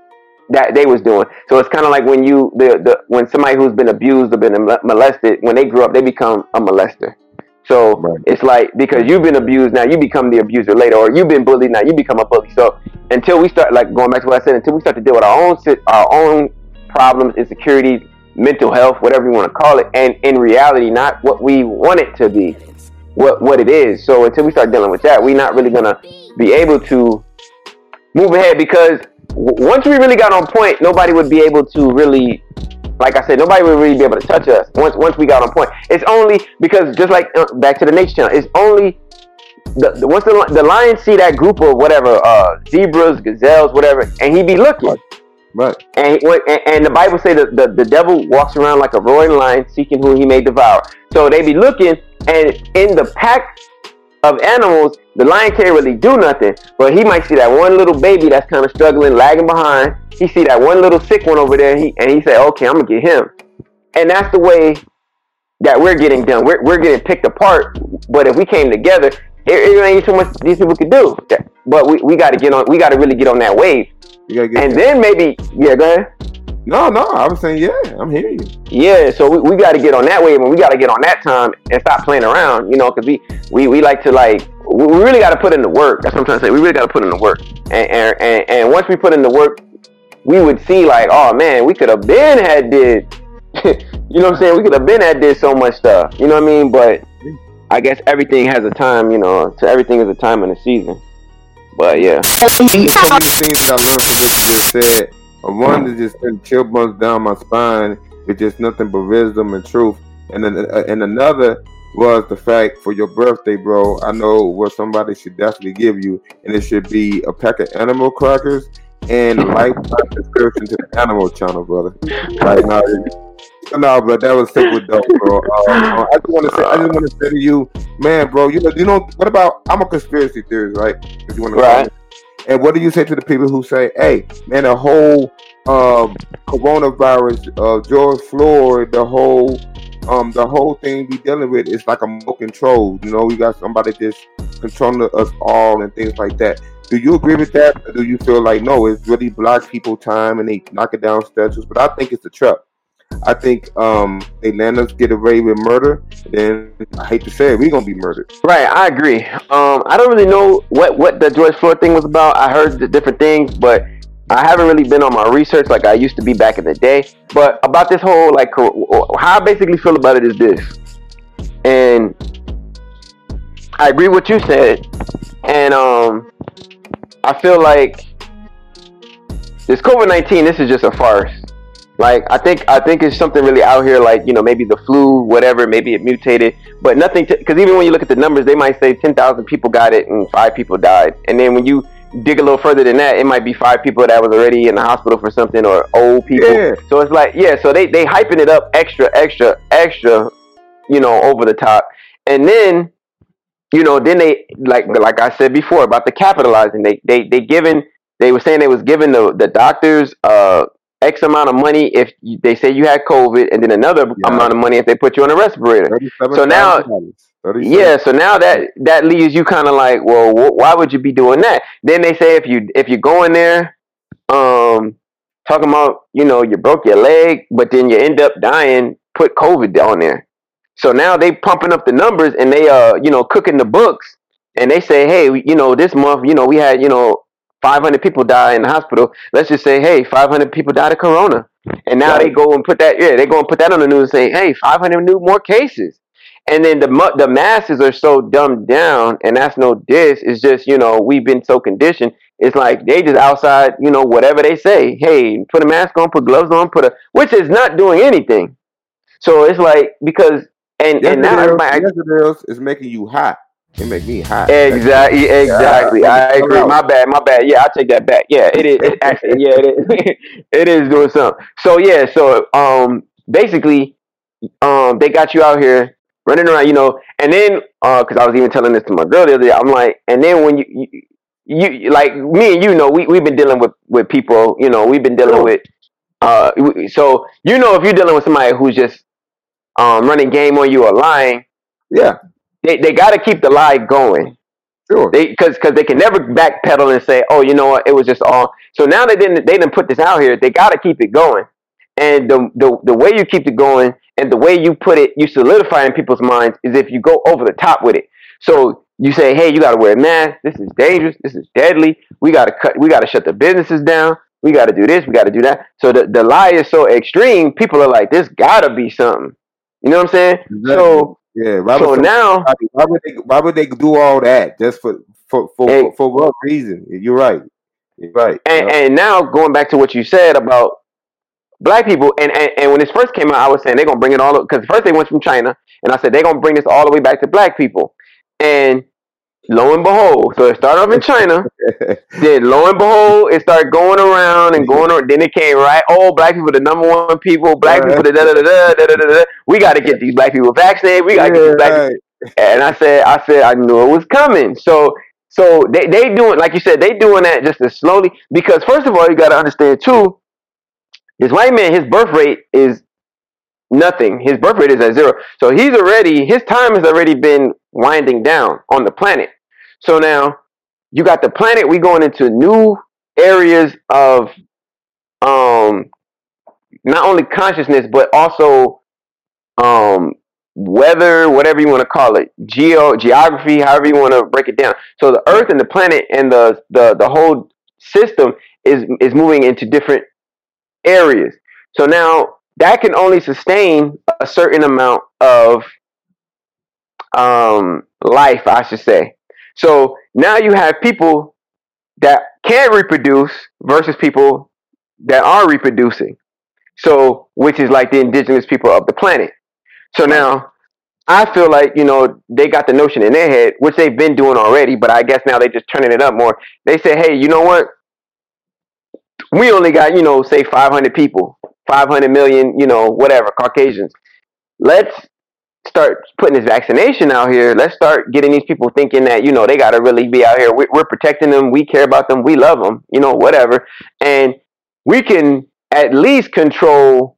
that they was doing. So it's kind of like when you the, the when somebody who's been abused or been molested, when they grow up, they become a molester. So right. It's like, because you've been abused, now you become the abuser later, or you've been bullied, now you become a bully. So until we start, like going back to what I said, until we start to deal with our own our own problems, insecurities, mental health, whatever you want to call it, and in reality, not what we want it to be, what what it is. So until we start dealing with that, we're not really gonna be able to move ahead, because once we really got on point, nobody would be able to really, like I said, nobody would really be able to touch us once once we got on point. It's only because, just like uh, back to the Nature Channel, it's only the, the once the, the lion see that group of whatever uh, zebras, gazelles, whatever, and he be looking. Right. And, and and the Bible say that the, the devil walks around like a roaring lion, seeking who he may devour. So they be looking, and in the pack of animals, the lion can't really do nothing, but he might see that one little baby that's kind of struggling, lagging behind. He see that one little sick one over there, and he, and he say, okay, I'm gonna get him. And that's the way that we're getting done. We're we're getting picked apart. But if we came together, it, it ain't so much these people could do. But we, we got to get on. We got to really get on that wave. You gotta get and then maybe, yeah, go ahead. No, no, I was saying, yeah, I'm hearing you. Yeah, so we, we got to get on that wave, and we got to get on that time and stop playing around, you know, because we, we, we like to, like, we really got to put in the work. That's what I'm trying to say. We really got to put in the work. And, and, and, and once we put in the work, we would see, like, oh, man, we could have been had did, you know what I'm saying? We could have been had did so much stuff, you know what I mean? But I guess everything has a time, you know, to everything is a time and a season. But, yeah. There's so many things that I learned from what you just said. One that just sent chill bumps down my spine with just nothing but wisdom and truth. And then, uh, and another was the fact, for your birthday, bro, I know what somebody should definitely give you, and it should be a pack of animal crackers and a lifetime subscription to the Animal Channel, brother. Like, no, no, but that was super dope, bro. Uh, I just want to say, I just want to say to you, man, bro. You know, you know, what about? I'm a conspiracy theorist, right? If you want to, right. And what do you say to the people who say, "Hey, man, the whole um, coronavirus, uh, George Floyd, the whole, um, the whole thing we dealing with is like a more control. You know, we got somebody just controlling us all and things like that." Do you agree with that, or do you feel like no, it's really black people time and they knocking down statues? But I think it's a trap. I think um, they let us get away with murder, then I hate to say it, we're gonna be murdered. Right, I agree. Um, I don't really know what, what the George Floyd thing was about. I heard the different things, but I haven't really been on my research like I used to be back in the day. But about this whole, like, how I basically feel about it is this, and I agree with what you said, and um, I feel like this COVID nineteen, this is just a farce. Like, I think I think it's something really out here, like, you know, maybe the flu, whatever, maybe it mutated, but nothing, because even when you look at the numbers, they might say ten thousand people got it and five people died. And then when you dig a little further than that, it might be five people that was already in the hospital for something, or old people. Yeah. So it's like, yeah, so they, they hyping it up extra, extra, extra, you know, over the top. And then, you know, then they, like like I said before about the capitalizing, they they they given, they were saying they was giving the, the doctors, uh, X amount of money if you, they say you had COVID, and then another yeah. amount of money if they put you on a respirator. So now, yeah, so now that that leaves you kind of like, well, wh- why would you be doing that? Then they say if you if you go in there, um, talking about, you know, you broke your leg, but then you end up dying, put COVID down there. So now they pumping up the numbers, and they uh you know cooking the books, and they say, hey, you know, this month, you know, we had, you know, five hundred people die in the hospital. Let's just say, hey, five hundred people died of corona. And now right. they go and put that, yeah, they go and put that on the news and say, hey, five hundred new more cases. And then the the masses are so dumbed down, and that's no diss. It's just, you know, we've been so conditioned. It's like they just outside, you know, whatever they say. Hey, put a mask on, put gloves on, put a, which is not doing anything. So it's like, because And yes, and now everybody, yes, it is. It's making you hot. It make me hot. exactly, exactly. Yeah, I agree. My bad, my bad. Yeah, I take that back. Yeah, it is. It actually, yeah, it is. It is doing something. So yeah, so um, basically, um, they got you out here running around, you know, and then uh, because I was even telling this to my girl the other day, I'm like, and then when you, you, you like me and you know, we we've been dealing with with people, you know, we've been dealing sure. with, uh, so you know, if you're dealing with somebody who's just um running game on you or lying, yeah, they they got to keep the lie going. sure. They because because they can never backpedal and say, oh, you know what, it was just all. So now they didn't they didn't put this out here. They got to keep it going, and the, the the way you keep it going and the way you put it, you solidify in people's minds is if you go over the top with it. So you say, hey, you got to wear a mask. This is dangerous. This is deadly. We got to cut. We got to shut the businesses down. We got to do this. We got to do that. So the the lie is so extreme. People are like, this got to be something. You know what I'm saying? Exactly. So yeah. Why so would now. why would they? Why would they do all that just for for for Hey, for, for what reason? You're right. You're right. And, Yep. and now going back to what you said about black people, and, and, and when this first came out, I was saying they're gonna bring it all up because first they went from China, and I said they're gonna bring this all the way back to black people, and lo and behold, so it started off in China, then lo and behold, it started going around and going on. Then it came right, oh, black people the number one people, black people the da da da da da da da da. We got to get these black people vaccinated. We got to get these black. right. And I said, I said, I knew it was coming. So. So they they doing, like you said, they doing that just as slowly because first of all, you got to understand too, this white man, his birth rate is nothing. His birth rate is at zero. So he's already, his time has already been winding down on the planet. So now you got the planet, we going into new areas of um not only consciousness but also um weather, whatever you want to call it, geo geography, however you want to break it down. So the Earth and the planet and the the the whole system is is moving into different areas. So now that can only sustain a certain amount of um life, I should say. So now you have people that can reproduce versus people that are reproducing. So which is like the indigenous people of the planet. So now I feel like, you know, they got the notion in their head, which they've been doing already, but I guess now they're just turning it up more. They say, hey, you know what? We only got, you know, say five hundred people, five hundred million, you know, whatever, Caucasians. Let's start putting this vaccination out here. Let's start getting these people thinking that, you know, they got to really be out here. We, we're protecting them. We care about them. We love them, you know, whatever. And we can at least control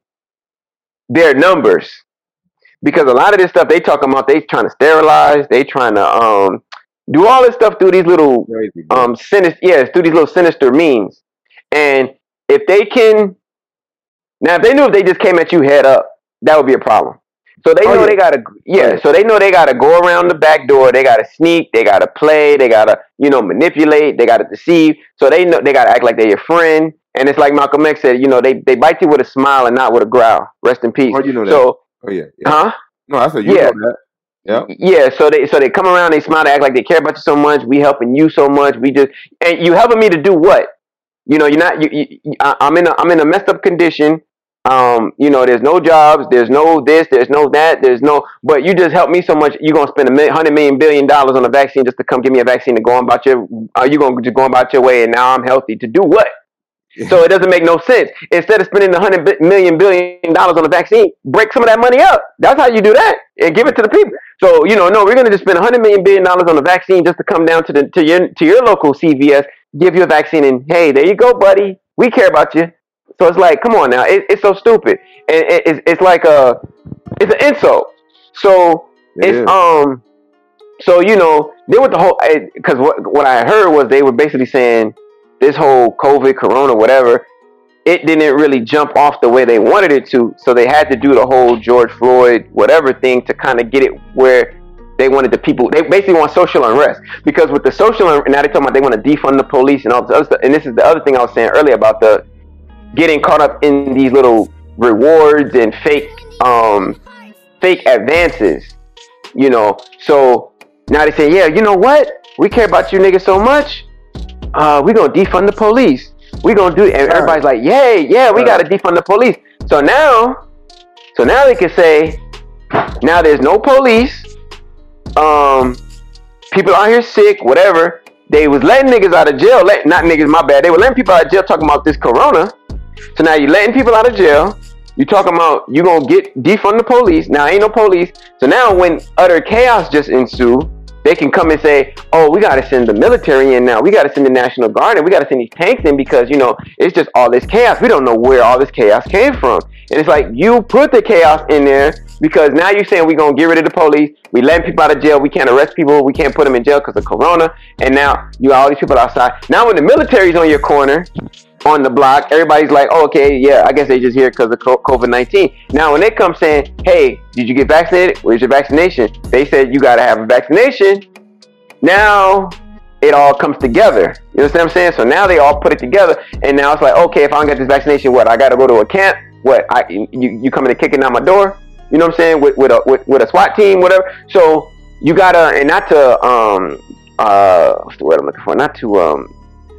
their numbers. Because a lot of this stuff they talking about, they trying to sterilize, they trying to um do all this stuff through these little Crazy, um sinister, yeah, through these little sinister means. And if they can, now if they knew if they just came at you head up, that would be a problem. So they Oh, know yeah. they gotta, yeah. Oh, yeah. So they know they gotta go around the back door. They gotta sneak. They gotta play. They gotta, you know, manipulate. They gotta deceive. So they know they gotta act like they're your friend. And it's like Malcolm X said, you know, they they bite you with a smile and not with a growl. Rest in peace. Oh, you know that. So, Oh yeah. yeah. huh? No, I said you Yeah. know that. Yeah. Yeah, so they so they come around, they smile, they act like they care about you so much. We helping you so much. We just and you helping me to do what? You know, you're not. You, you, I, I'm in a I'm in a messed up condition. Um, you know, there's no jobs, there's no this, there's no that, there's no. But you just help me so much. You're gonna spend a million, hundred million billion dollars on a vaccine just to come give me a vaccine to go on about your. Are you gonna just go about your way? And now I'm healthy to do what? So it doesn't make no sense. Instead of spending a hundred million billion dollars on a vaccine, break some of that money up. That's how you do that and give it to the people. So you know, no, we're gonna just spend a hundred million billion dollars on a vaccine just to come down to the to your to your local C V S, give you a vaccine, and hey, there you go, buddy. We care about you. So it's like, come on now, it, it's so stupid, and it, it's it's like a it's an insult. So It it's is. um, so you know, then with the whole because what what I heard was they were basically saying this whole COVID, Corona, whatever, it didn't really jump off the way they wanted it to, so they had to do the whole George Floyd whatever thing to kind of get it where they wanted the people. They basically want social unrest because with the social un- now they're talking about they want to defund the police and all this other stuff. And this is the other thing I was saying earlier about the getting caught up in these little rewards and fake um fake advances, you know. So now they say, yeah, you know what? We care about you niggas so much. Uh, we're gonna defund the police. We're gonna do, and everybody's like, yay, yeah, we gotta defund the police. So now, so now they can say, Now there's no police. Um, people out here sick, whatever. They was letting niggas out of jail. Let, not niggas, my bad. They were letting people out of jail talking about this corona. So now you're letting people out of jail. You talking about you gonna get defund the police. Now ain't no police. So now when utter chaos just ensue, they can come and say, oh, we got to send the military in now. We got to send the National Guard in. We got to send these tanks in because, you know, it's just all this chaos. We don't know where all this chaos came from. And it's like you put the chaos in there because now you're saying we're going to get rid of the police. We letting people out of jail. We can't arrest people. We can't put them in jail because of corona. And now you got all these people outside. Now when the military's on your corner, on the block, everybody's like, oh, okay, yeah, I guess they just here because of COVID nineteen. Now, when they come saying, hey, did you get vaccinated? Where's your vaccination? They said you got to have a vaccination. Now, it all comes together. You know what I'm saying? So now they all put it together. And now it's like, okay, if I don't get this vaccination, what? I got to go to a camp? What? I you, you coming and kicking down my door? You know what I'm saying? With, with, a, with, with a SWAT team, whatever. So you got to, and not to, um, uh, what's the word I'm looking for? Not to, um,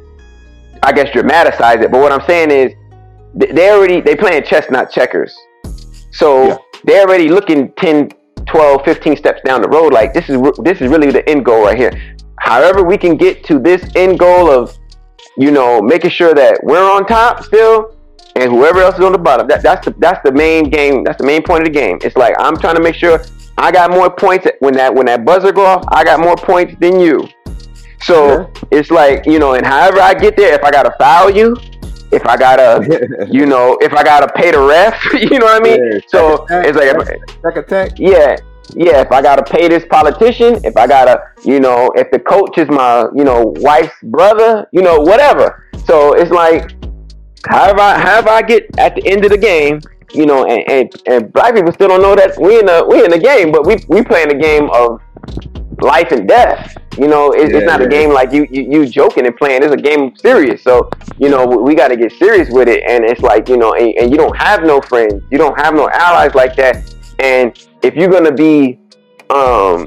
I guess dramatize it, but what I'm saying is they already they playing chess, not checkers. So yeah. They're already looking ten, twelve, fifteen steps down the road. Like this is this is really the end goal right here. However, we can get to this end goal of, you know, making sure that we're on top still, and whoever else is on the bottom. That, that's the that's the main game. That's the main point of the game. It's like I'm trying to make sure I got more points when that when that buzzer go off. I got more points than you. So yeah. It's like, you know, and however I get there, if I gotta foul you, if I gotta, you know, if I gotta pay the ref, you know what I mean? Yeah, so attack, it's like, back attack. Yeah, yeah. If I gotta pay this politician, if I gotta, you know, if the coach is my, you know, wife's brother, you know, whatever. So it's like, however I, however I get at the end of the game, you know, and, and, and black people still don't know that we in a we in a game, but we we playing a game of life and death. You know, it, yeah, it's not yeah. a game like you, you you joking and playing. It's a game serious. So, you know, we, we got to get serious with it. And it's like, you know, and, and you don't have no friends. You don't have no allies like that. And if you're going to be, um,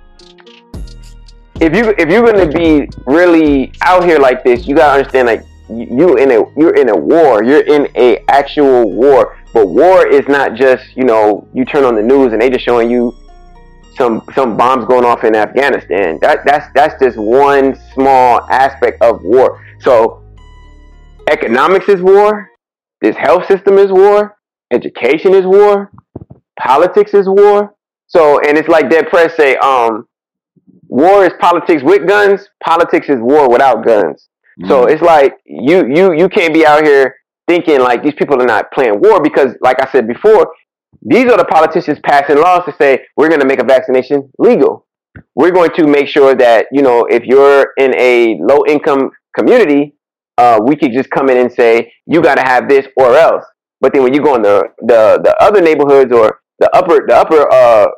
if you if you're going to be really out here like this, you got to understand, like, you in a you're in a war. You're in a actual war. But war is not just, you know, you turn on the news and they just showing you some some bombs going off in Afghanistan. That that's that's just one small aspect of war. So economics is war, this health system is war, education is war, politics is war. So, and it's like Dead Press say, um, war is politics with guns, politics is war without guns. Mm-hmm. So it's like you you you can't be out here thinking like these people are not playing war, because like I said before, these are the politicians passing laws to say, we're going to make a vaccination legal. We're going to make sure that, you know, if you're in a low income community, uh, we could just come in and say, you got to have this or else. But then when you go in the, the, the other neighborhoods or the upper, the upper, uh,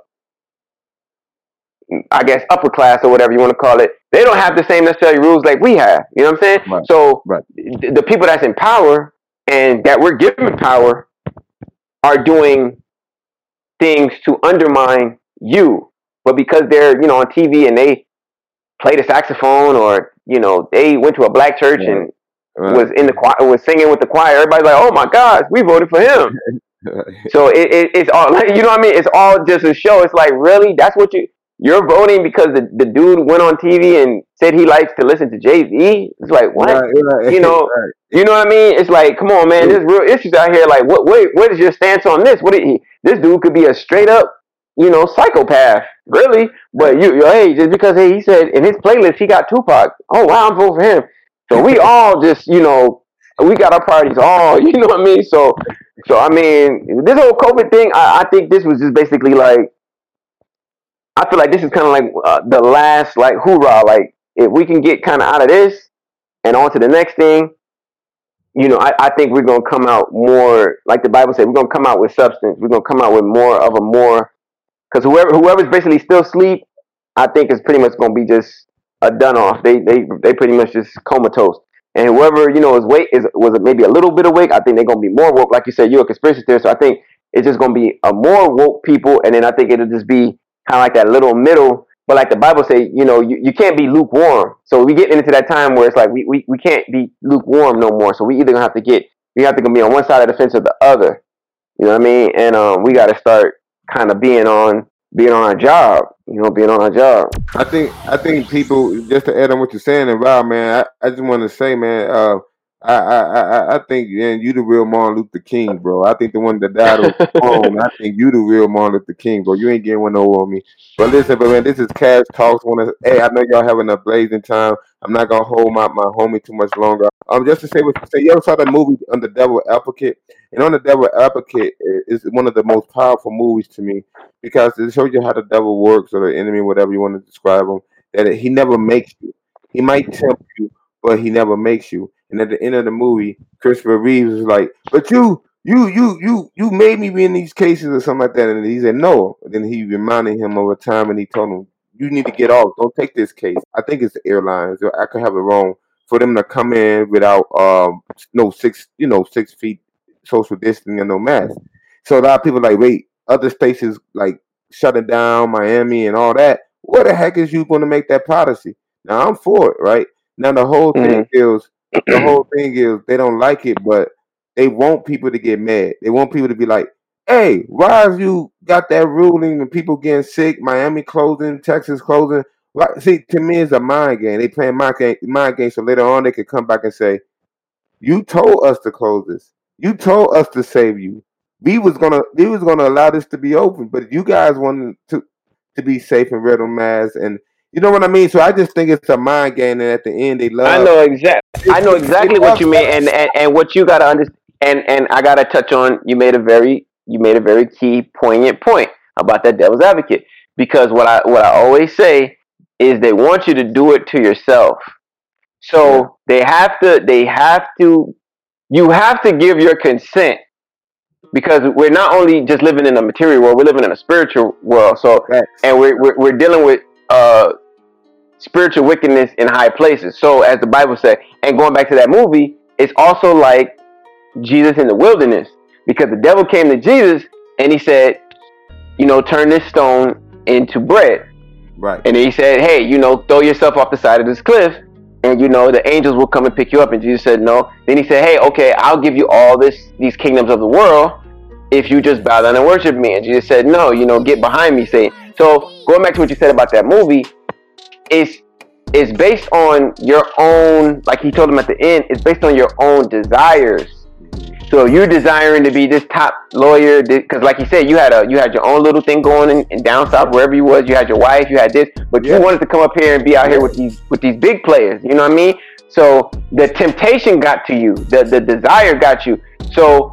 I guess, upper class or whatever you want to call it, they don't have the same necessary rules like we have. You know what I'm saying? Right. So right. Th- the people that's in power and that we're giving power are doing things to undermine you. But because they're, you know, on T V and they play the saxophone, or, you know, they went to a black church yeah. and right. was in the choir, was singing with the choir, everybody's like, oh my God, we voted for him. So it, it, it's all, you know what I mean? It's all just a show. It's like, really? That's what you, you're voting because the, the dude went on T V and said he likes to listen to Jay-Z? It's like, what? Right, right, you know, right. You know what I mean? It's like, come on, man, there's real issues out here. Like, what, what, what is your stance on this? What? He, this dude could be a straight up, you know, psychopath, really. But you, hey, just because hey, he said in his playlist he got Tupac. Oh wow, I'm voting for him. So we all just, you know, we got our parties all, you know what I mean? So, so I mean, this whole COVID thing, I, I think this was just basically like, I feel like this is kind of like uh, the last, like, hoorah. Like, if we can get kind of out of this and on to the next thing, you know, I, I think we're going to come out more, like the Bible said, we're going to come out with substance. We're going to come out with more of a more, because whoever whoever's basically still asleep, I think is pretty much going to be just a done off. They they they pretty much just comatose. And whoever, you know, is wake is was maybe a little bit awake, I think they're going to be more woke. Like you said, you're a conspiracy theorist, so I think it's just going to be a more woke people, and then I think it'll just be kind of like that little middle. But like the Bible say, you know, you, you can't be lukewarm. So we get into that time where it's like we, we, we can't be lukewarm no more. So we either gonna have to get we have to be on one side of the fence or the other. You know what I mean? And um, we got to start kind of being on being on our job, you know, being on our job. I think I think people, just to add on what you're saying, and Rob, man, I, I just want to say, man, uh, I, I I I think, man, you the real Martin Luther King, bro. I think the one that died on the throne. I think you the real Martin Luther King, bro. You ain't getting one over on me. But listen, but man, this is Cash Talks. Wanna, hey, I know y'all having a blazing time. I'm not gonna hold my, my homie too much longer. Um, just to say what you say, you ever saw that movie on the Devil Advocate? And on the Devil Advocate is one of the most powerful movies to me because it shows you how the devil works, or the enemy, whatever you want to describe him. That it, he never makes you. He might tempt you, but he never makes you. And at the end of the movie, Christopher Reeves was like, "But you, you, you, you, you made me be in these cases," or something like that. And he said, "No." And then he reminded him of a time, and he told him, "You need to get off. Don't take this case." I think it's the airlines. I could have it wrong. For them to come in without um no six, you know, six feet social distancing and no mask. So a lot of people like, wait, other states is like shutting down, Miami and all that. What the heck is you going to make that policy? Now I'm for it, right? Now the whole thing mm-hmm. is, the whole thing is they don't like it, but they want people to get mad. They want people to be like, "Hey, why have you got that ruling and people getting sick? Miami closing, Texas closing." Right. See, to me, it's a mind game. They playing mind game, mind game, so later on they could come back and say, "You told us to close this. You told us to save you. We was gonna, we was gonna allow this to be open, but you guys wanted to to be safe and wear them masks." And you know what I mean. So I just think it's a mind game, and at the end, they love. I know exactly. I know exactly what you mean, and, and and what you gotta understand. And and I gotta touch on. You made a very, you made a very key, poignant point about that devil's advocate, because what I what I always say is they want you to do it to yourself. So yeah. they have to, they have to, you have to give your consent, because we're not only just living in a material world, we're living in a spiritual world. So, right. and we're, we're, we're dealing with uh, spiritual wickedness in high places. So as the Bible said, and going back to that movie, it's also like Jesus in the wilderness, because the devil came to Jesus and he said, you know, turn this stone into bread. Right. And he said, hey, you know, throw yourself off the side of this cliff, and, you know, the angels will come and pick you up. And Jesus said, no. Then he said, hey, okay, I'll give you all this, these kingdoms of the world if you just bow down and worship me. And Jesus said, no, you know, get behind me, Satan. So going back to what you said about that movie, it's, it's based on your own, like he told him at the end, it's based on your own desires. So you're desiring to be this top lawyer, because like you said, you had a you had your own little thing going in, in down south, wherever you was. You had your wife, you had this, but yeah. you wanted to come up here and be out here with these with these big players. You know what I mean? So the temptation got to you, the the desire got you. So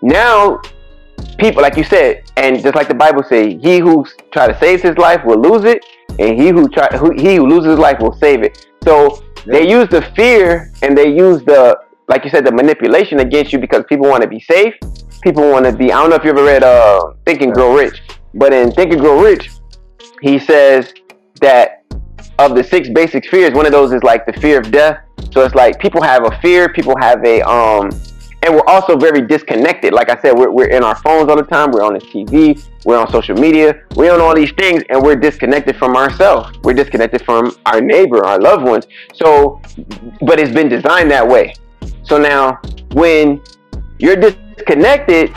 now people, like you said, and just like the Bible say, he who try to save his life will lose it, and he who try who, he who loses his life will save it. So yeah. they use the fear, and they use the, like you said, the manipulation against you, because people want to be safe. People want to be, I don't know if you ever read uh, Think and Grow Rich, but in Think and Grow Rich, he says that of the six basic fears, one of those is like the fear of death. So it's like people have a fear, people have a, um, and we're also very disconnected. Like I said, we're, we're in our phones all the time. We're on the T V, we're on social media, we're on all these things, and we're disconnected from ourselves. We're disconnected from our neighbor, our loved ones. So, but it's been designed that way. So now, when you're disconnected,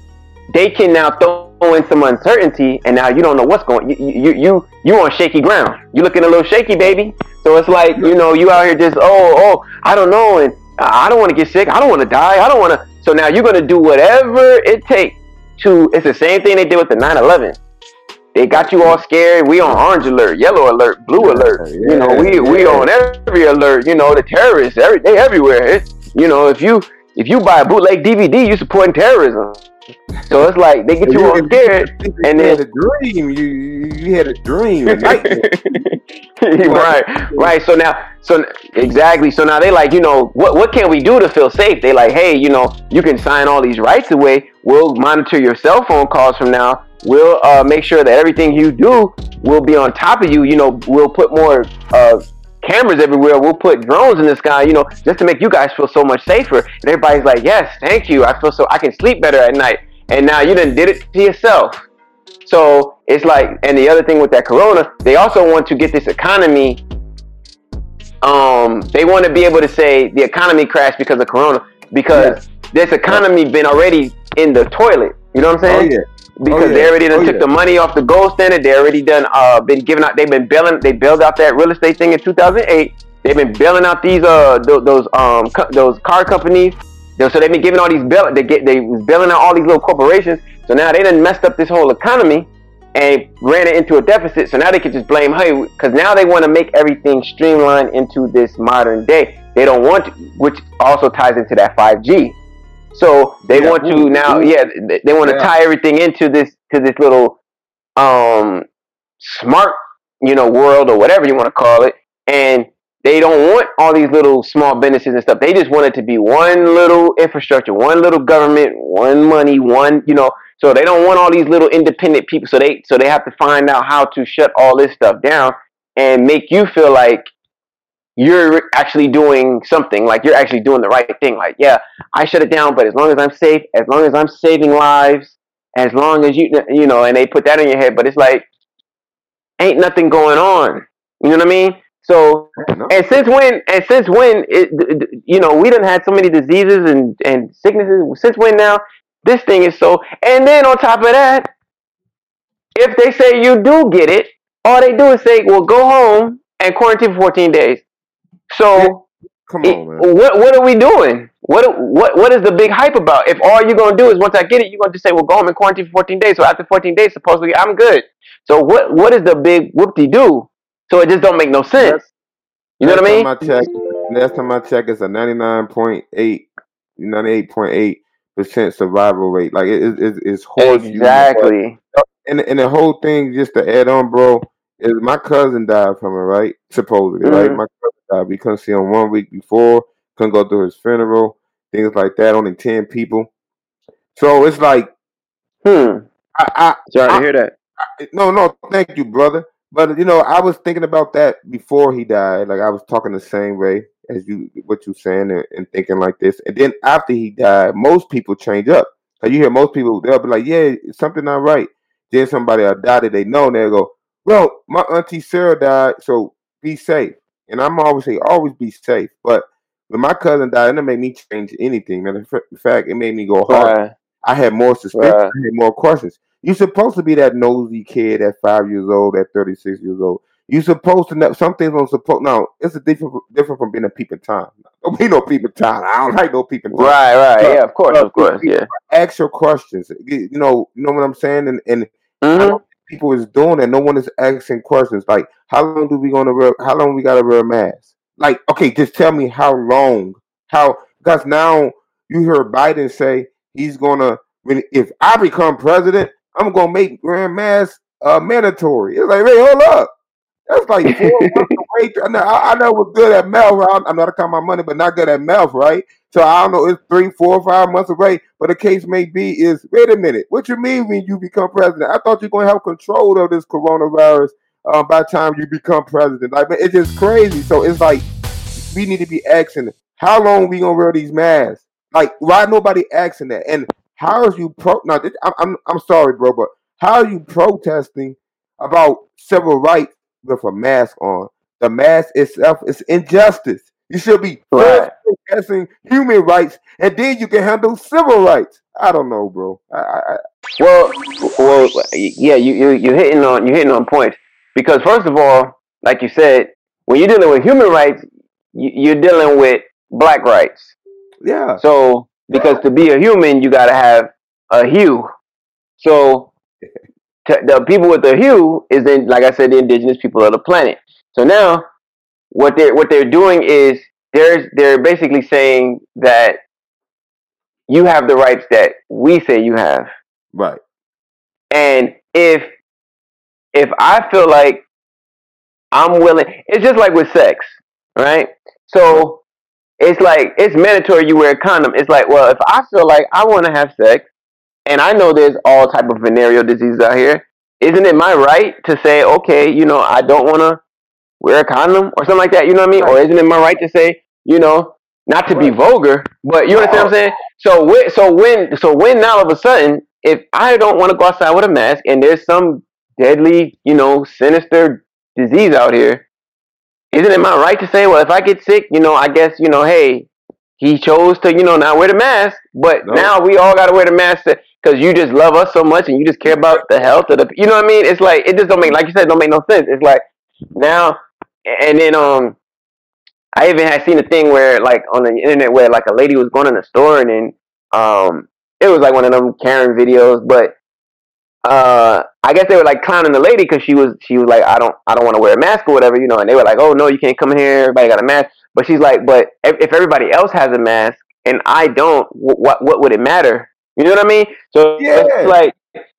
they can now throw in some uncertainty, and now you don't know what's going. You you you you on shaky ground. You looking a little shaky, baby. So it's like, you know, you out here just oh oh I don't know, and I don't want to get sick. I don't want to die. I don't want to. So now you're gonna do whatever it takes to. It's the same thing they did with the nine eleven. They got you all scared. We on orange alert, yellow alert, blue alert. Yeah, you know, we yeah. we on every alert. You know, the terrorists, every they everywhere. It's, you know, if you if you buy a bootleg D V D, you supporting terrorism. So it's like they get you, you all scared, and then had a dream. You you had a dream, a nightmare. right, right. So now, so exactly. So now they like, you know, what what can we do to feel safe? They like, hey, you know, you can sign all these rights away. We'll monitor your cell phone calls from now. We'll uh, make sure that everything you do will be on top of you. You know, we'll put more uh, cameras everywhere. We'll put drones in the sky, you know, just to make you guys feel so much safer. And everybody's like, yes, thank you. I feel so, I can sleep better at night. And now you done did it to yourself. So it's like, and the other thing with that corona, they also want to get this economy. Um, they want to be able to say the economy crashed because of corona, because yeah. this economy yeah. been already in the toilet. You know what I'm saying? Oh, yeah. because oh, yeah. they already done oh, took yeah. the money off the gold standard. They already done uh been giving out. They've been bailing. They bailed out that real estate thing in two thousand eight. They've been bailing out these uh th- those um co- those car companies. So they've been giving all these bail. They get they was bailing out all these little corporations. So now they done messed up this whole economy and ran it into a deficit. So now they can just blame, hey, because now they want to make everything streamlined into this modern day. They don't want to, which also ties into that five G. So they Yeah, want to ooh, now, ooh. yeah, they, they want to Yeah. tie everything into this to this little um smart, you know, world or whatever you want to call it. And they don't want all these little small businesses and stuff. They just want it to be one little infrastructure, one little government, one money, one, you know. So they don't want all these little independent people. So they so they have to find out how to shut all this stuff down and make you feel like you're actually doing something, like you're actually doing the right thing. Like, yeah, I shut it down, but as long as I'm safe, as long as I'm saving lives, as long as you, you know, and they put that in your head, but it's like, ain't nothing going on. You know what I mean? So, No. and since when, and since when, it, you know, we done had so many diseases and, and sicknesses. Since when now? This thing is so, and then on top of that, if they say you do get it, all they do is say, well, go home and quarantine for fourteen days. So, Come it, on, man. what what are we doing? What what what is the big hype about? If all you're gonna do is once I get it, you're gonna just say, well, go home and quarantine for fourteen days. So after fourteen days, supposedly I'm good. So what what is the big whoop-de-doo? So it just don't make no sense. Last, You know last what I mean? time I checked, last time I checked, it's a ninety-nine point eight, ninety-eight point eight percent survival rate. Like it, it, it- it's horse. Exactly. And and the whole thing, just to add on, bro, is my cousin died from it, right? Supposedly, right? Mhm. My cousin died. We couldn't see him one week before. Couldn't go to his funeral. Things like that. Only ten people. So it's like Hmm. I, I, Sorry to I hear that. no, no, thank you, brother. But you know, I was thinking about that before he died. Like I was talking the same way as you, what you saying, and, and thinking like this. And then after he died, most people change up. So you hear most people, they'll be like, "Yeah, something not right." Then somebody will die that they know, and they'll go, "Well, my auntie Sarah died, so be safe." And I'm always say, always be safe. But when my cousin died, it didn't make me change anything. Matter of fact, it made me go hard. Right. I had more suspicion. Right. I had more questions. You're supposed to be that nosy kid at five years old, at thirty-six years old. You're supposed to know some things don't suppose. Now, it's a different different from being a peeping Tom. Don't be no peeping Tom. I don't like no peeping Tom. Right. Right. But, Yeah. Of course. but Of course. Yeah. ask your questions. You you know, you know what I'm saying? And and I Mhm. don't think people is doing that. No one is asking questions like, how long do we gonna wear? How long we gotta wear a mask? Like, okay, just tell me how long. How because now you heard Biden say he's gonna when if I become president, I'm gonna make wearing masks uh, mandatory. It's like, wait, hold up. That's like four months away. I know, I, I know we're good at math. I'm, I'm not counting my money, but not good at math, right? So I don't know. It's three, four, five months away. But the case may be is wait a minute. What you mean when you become president? I thought you're gonna have control of this coronavirus uh, by the time you become president. Like man, it's just crazy. So it's like we need to be asking how long we gonna wear these masks? Like why nobody asking that? And how are you pro? Now this- I'm I'm I'm sorry, bro, but how are you protesting about civil rights with a mask on? The mask itself is injustice. You should be first Right. protesting human rights, and then you can handle civil rights. I don't know, bro. I, I, I Well, well, yeah, you you you hitting on you hitting on points because first of all, like you said, when you're dealing with human rights, you, you're dealing with black rights. yeah, So because to be a human, you gotta have a hue. So t- the people with the hue is in, like I said, the indigenous people of the planet. So now what they're what they're doing is they're they're basically saying that you have the rights that we say you have, right. and if if I feel like I'm willing, it's just like with sex, right? So it's like it's mandatory you wear a condom. It's like, well, if I feel like I want to have sex, and I know there's all type of venereal diseases out here, isn't it my right to say, okay, you know, I don't want to wear a condom or something like that? You know what I mean? Or Right. isn't it my right to say, you know, not to be Right. vulgar, but you understand what I'm saying? So when, so when, so when now all of a sudden, if I don't want to go outside with a mask and there's some deadly, you know, sinister disease out here, isn't it my right to say, well, if I get sick, you know, I guess, you know, hey, he chose to, you know, not wear the mask. But No. now we all got to wear the mask because you just love us so much and you just care about the health of the, you know what I mean? It's like, it just don't make, like you said, don't make no sense. It's like now, and then um, I even had seen a thing where like on the internet where like a lady was going in the store and then um, it was like one of them Karen videos, but uh, I guess they were like clowning the lady because she was she was like, I don't I don't want to wear a mask or whatever, you know, and they were like, oh no, you can't come in here, everybody got a mask. But she's like, but if, if everybody else has a mask and I don't, what what, what would it matter? You know what I mean? So Yeah. it's like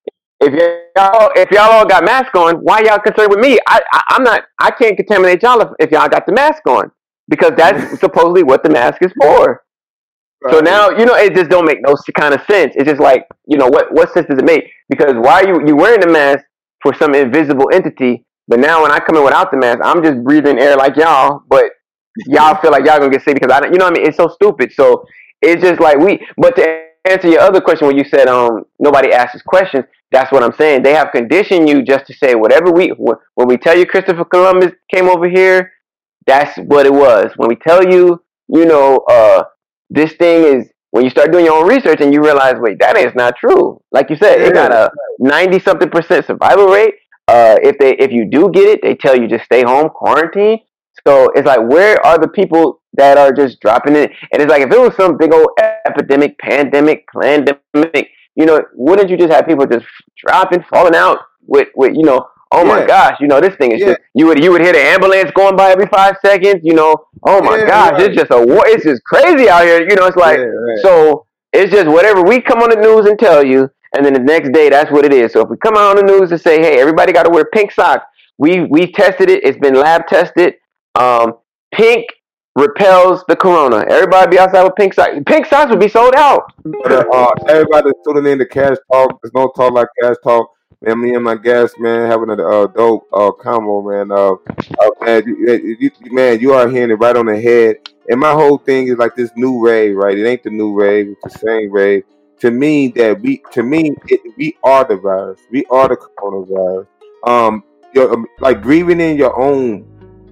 if y'all if y'all all got masks on, why y'all concerned with me? I, I I'm not I can't contaminate y'all if, if y'all got the mask on because that's supposedly what the mask is for. Right. So now, you know, it just don't make no kind of sense. It's just like, you know, what what sense does it make? Because why are you you wearing the mask for some invisible entity, but now when I come in without the mask, I'm just breathing air like y'all, but y'all feel like y'all gonna get sick because I don't, you know what I mean? It's so stupid. So it's just like we, but to answer your other question when you said um nobody asks questions, that's what I'm saying. They have conditioned you just to say whatever we, when we tell you Christopher Columbus came over here, that's what it was. When we tell you, you know, uh, this thing is, when you start doing your own research and you realize, wait, that is not true. Like you said, it got a ninety something percent survival rate. Uh, if they, if you do get it, they tell you just stay home, quarantine. So it's like, where are the people that are just dropping it? And it's like, if it was some big old epidemic, pandemic, pandemic, you know, wouldn't you just have people just dropping, falling out with, with, you know, oh my Yeah. gosh, you know, this thing is Yeah. just, you would, you would hear the ambulance going by every five seconds, you know, oh my Yeah, gosh, right. it's just a war, it's just crazy out here, you know, it's like, Yeah, right. so it's just whatever we come on the news and tell you, and then the next day, that's what it is. So if we come out on the news and say, hey, everybody got to wear pink socks, we we tested it, it's been lab tested, um, pink repels the corona. Everybody be outside with pink socks. Pink socks would be sold out. But, uh, uh, everybody tuning in to Cash Talk. There's no talk like Cash Talk. Man, me and my guest, man, having a uh, dope uh, combo, man. Uh, uh, man, you, you, man, you are hitting it right on the head. And my whole thing is like this new rave, right? It ain't the new rave; it's the same rave. To me, that we, to me, it, we are the virus. We are the coronavirus. Um, you're, um, like breathing in your own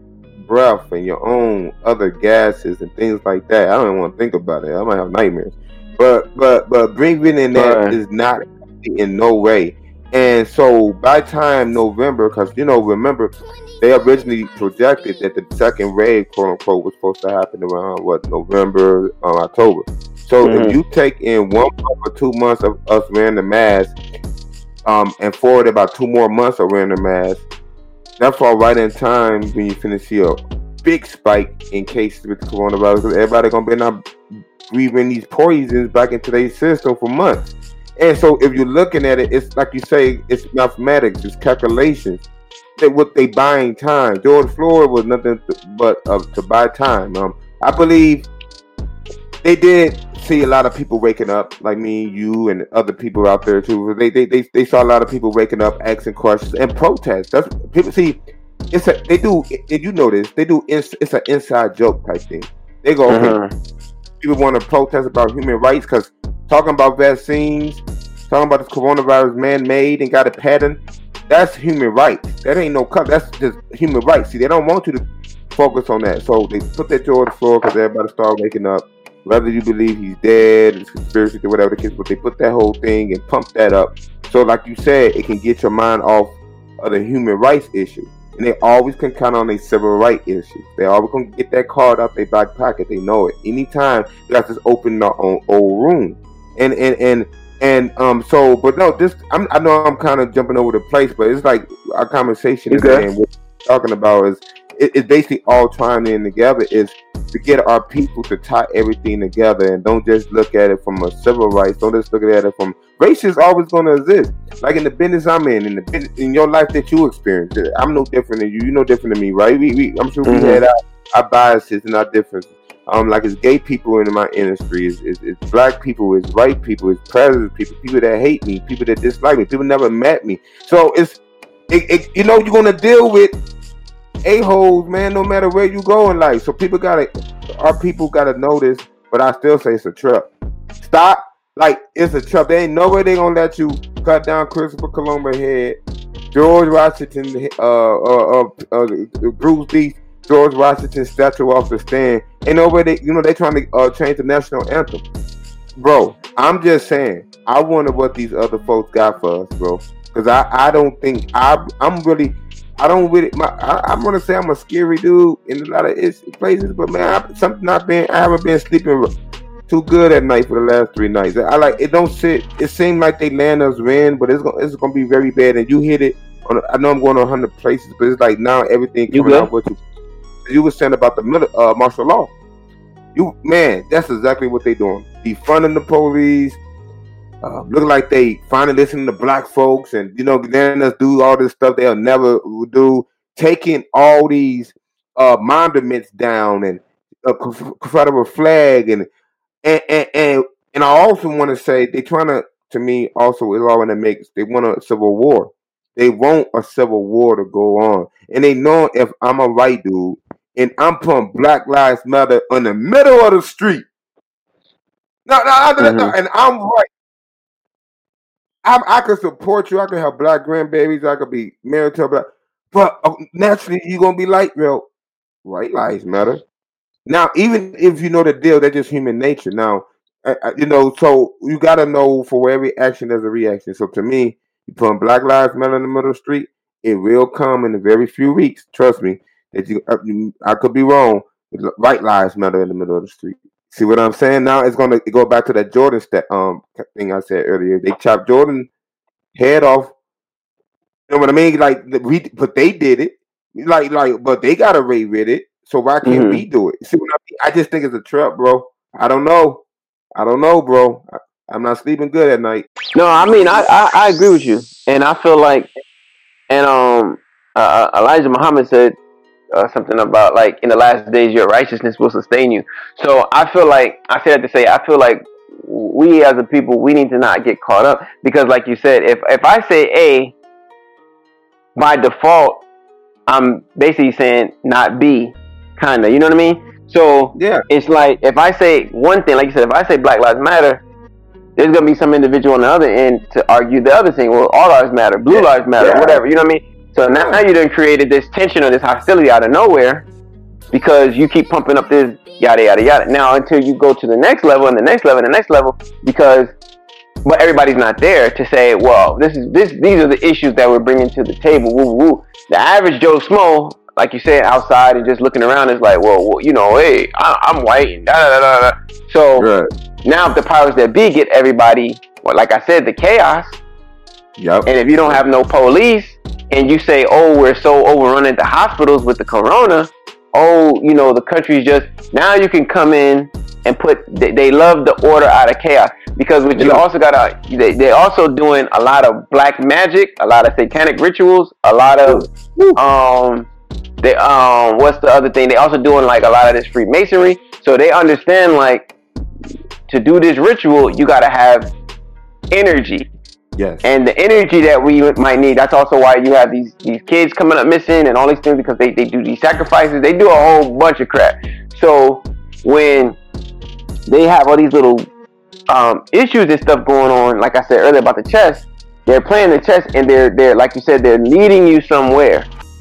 breath and your own other gases and things like that. I don't even want to think about it. I might have nightmares. But but but breathing in that Right. is not in no way. And so by time November, because you know, remember they originally projected that the second wave, quote unquote, was supposed to happen around what November, uh, October. So Mhm. if you take in one month or two months of us wearing the mask, um, and forward about two more months of wearing the mask, that fall right in time when you finna see a big spike in cases with coronavirus. Because everybody gonna be not breathing these poisons back into their system for months. And so if you're looking at it, it's like you say, it's mathematics, it's calculations. That what they buying time. George Floyd was nothing to, but uh, to buy time. Um, I believe they did see a lot of people waking up, like me, you, and other people out there too. They they they, they saw a lot of people waking up, asking questions, and protest. That's people see. It's a they do. If you know this, they do. It's, it's an inside joke type thing. They go, okay, Mhm. people want to protest about human rights because talking about vaccines, talking about this coronavirus man-made and got a pattern. That's human rights. That ain't no cut. That's just human rights. See, they don't want you to focus on that, so they put that to the floor because everybody start waking up. Whether you believe he's dead, it's conspiracy, or whatever the case, but they put that whole thing and pump that up. So, like you said, it can get your mind off of the human rights issue. And they always can count on a civil rights issue. They always gonna get that card out their back pocket. They know it. Anytime they got to open their own old room. And and and and um so but no, this I'm, I know I'm kind of jumping over the place, but it's like our conversation You today good? and what we're talking about is it, it's basically all trying in together is to get our people to tie everything together and don't just look at it from a civil rights. Don't just look at it from race is always going to exist. Like in the business I'm in, in the business, in your life that you experience, I'm no different than you. You're no different than me, right? We, we I'm sure we Mhm. had our, our biases and our differences. Um, like it's gay people in my industry, it's, it's, it's black people, it's white people, it's president people, people that hate me, people that dislike me, people never met me. So it's, it, it, you know, you're gonna deal with a-holes, man, no matter where you go in life. So people gotta, our people gotta know this, but I still say it's a trap. Stop, like it's a trap. There ain't no way they gonna let you cut down Christopher Columbus head, George Washington, uh, uh, uh, uh Bruce Lee George Washington statue off the stand. Ain't no way they, you know, they trying to uh, change the national anthem. Bro, I'm just saying, I wonder what these other folks got for us, bro. Because I, I don't think, I, I'm really, I don't really, my, I, I'm going to say I'm a scary dude in a lot of places, but man, I, something I've been, I haven't been sleeping too good at night for the last three nights. I like, it don't sit, it seemed like they land us win, but it's going it's gonna be very bad. And you hit it, on, I know I'm going to one hundred places, but it's like now everything coming out with you. You were saying about the uh, martial law. You man, that's exactly what they doing. Defunding the police. Uh, looking like they finally listening to black folks, and you know, letting us do all this stuff they'll never do. Taking all these uh, monuments down and a Confederate flag, and and and and, and I also want to say they trying to, to me, also is all in the mix. They want a civil war. They want a civil war to go on, and they know if I'm a white dude. And I'm putting Black Lives Matter in the middle of the street. No, no, mm-hmm. no, and I'm right. I'm, I could support you. I could have black grandbabies. I could be married to a black. But uh, naturally, you're going to be like, well, white lives matter. Now, even if you know the deal, that's just human nature. Now, uh, you know, so you got to know for every action, there's a reaction. So to me, you put Black Lives Matter in the middle of the street, it will come in a very few weeks. Trust me. That you, I could be wrong. White lives matter in the middle of the street. See what I'm saying? Now it's going to go back to that Jordan st- um thing I said earlier. They chopped Jordan head off. You know what I mean? Like we, but they did it. Like like, but they got away with it. So why can't mm-hmm. we do it? See what I mean? I just think it's a trap, bro. I don't know. I don't know, bro. I, I'm not sleeping good at night. No, I mean I, I I agree with you, and I feel like, and um uh, Elijah Muhammad said. Uh, something about like in the last days your righteousness will sustain you. So I feel like I said that to say I feel like we as a people we need to not get caught up, because like you said, if if I say A, by default I'm basically saying not B, kind of, you know what I mean? So yeah, it's like if I say one thing, like you said, if I say Black Lives Matter, there's gonna be some individual on the other end to argue the other thing. Well, all lives matter, blue yeah. lives matter, yeah. whatever, you know what I mean? So now, now you done created this tension or this hostility out of nowhere because you keep pumping up this yada yada yada. Now until you go to the next level and the next level and the next level, because but everybody's not there to say, well, this is this these are the issues that we're bringing to the table. Woo woo. The average Joe Smo, like you said, outside and just looking around is like, well, well you know, hey, I, I'm white and da da da da. So right. Now if the powers that be get everybody, well, like I said, the chaos. Yep. And if you don't have no police and you say, oh, we're so overrun at the hospitals with the corona, oh, you know, the country's just, now you can come in and put, they, they love the order out of chaos. Because what you also got to, they, they're also doing a lot of black magic, a lot of satanic rituals, a lot of, um, they, um, what's the other thing? They also doing like a lot of this Freemasonry. So they understand like to do this ritual, you got to have energy. Yes. And the energy that we might need, that's also why you have these, these kids coming up missing and all these things, because they, they do these sacrifices. They do a whole bunch of crap. So when they have all these little um, issues and stuff going on, like I said earlier about the chess, they're playing the chess and they're, they're like you said, they're leading you somewhere.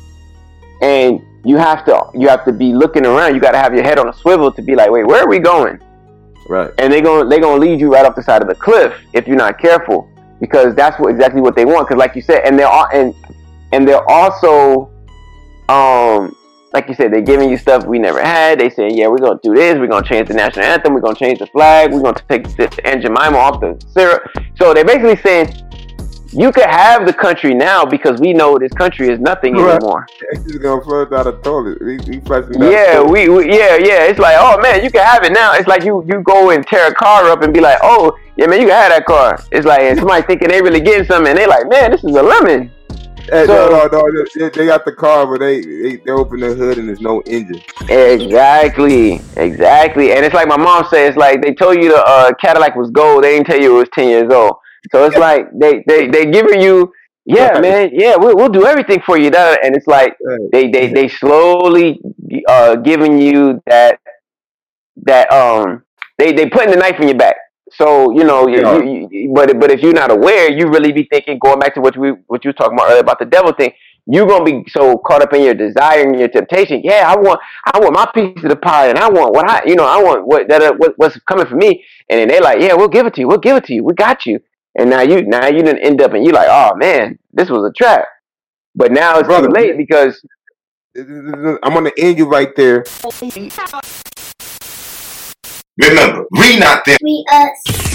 And you have to you have to be looking around. You got to have your head on a swivel to be like, wait, where are we going? Right. And they're going they're going to lead you right up the side of the cliff if you're not careful. Because that's what exactly what they want. Because like you said, and they're all, and and they're also, um, like you said, they're giving you stuff we never had. They saying, yeah, we're gonna do this. We're gonna change the national anthem. We're gonna change the flag. We're gonna take the Aunt Jemima off the syrup. So they're basically saying, you could have the country now because we know this country is nothing right. anymore. He's gonna flush out a toilet. We, we yeah, toilet. We, we yeah yeah. It's like, oh man, you can have it now. It's like you you go and tear a car up and be like, oh yeah man, you can have that car. It's like and somebody thinking they really getting something and they like, man, this is a lemon. Hey, so, no, no, no, they, they got the car, but they, they they open the hood and there's no engine. Exactly, exactly. And it's like my mom said, it's like they told you the uh, Cadillac was gold. They didn't tell you it was ten years old. So it's like they they they giving you, yeah, right. man, yeah, we'll we'll do everything for you. That and it's like right. they they they slowly uh giving you that that um they they putting the knife in your back. So you know, yeah. you, you, but but if you're not aware, you really be thinking, going back to what we what you were talking about earlier about the devil thing. you're gonna be so caught up in your desire and your temptation. Yeah, I want, I want my piece of the pie, and I want what I, you know, I want what that uh, what, what's coming for me. And then they're like, yeah, we'll give it to you, we'll give it to you, we got you. And now you, now you didn't end up, and you're like, oh man, this was a trap. But now it's Brother, too late because I'm gonna end you right there. Remember, we not them. We us.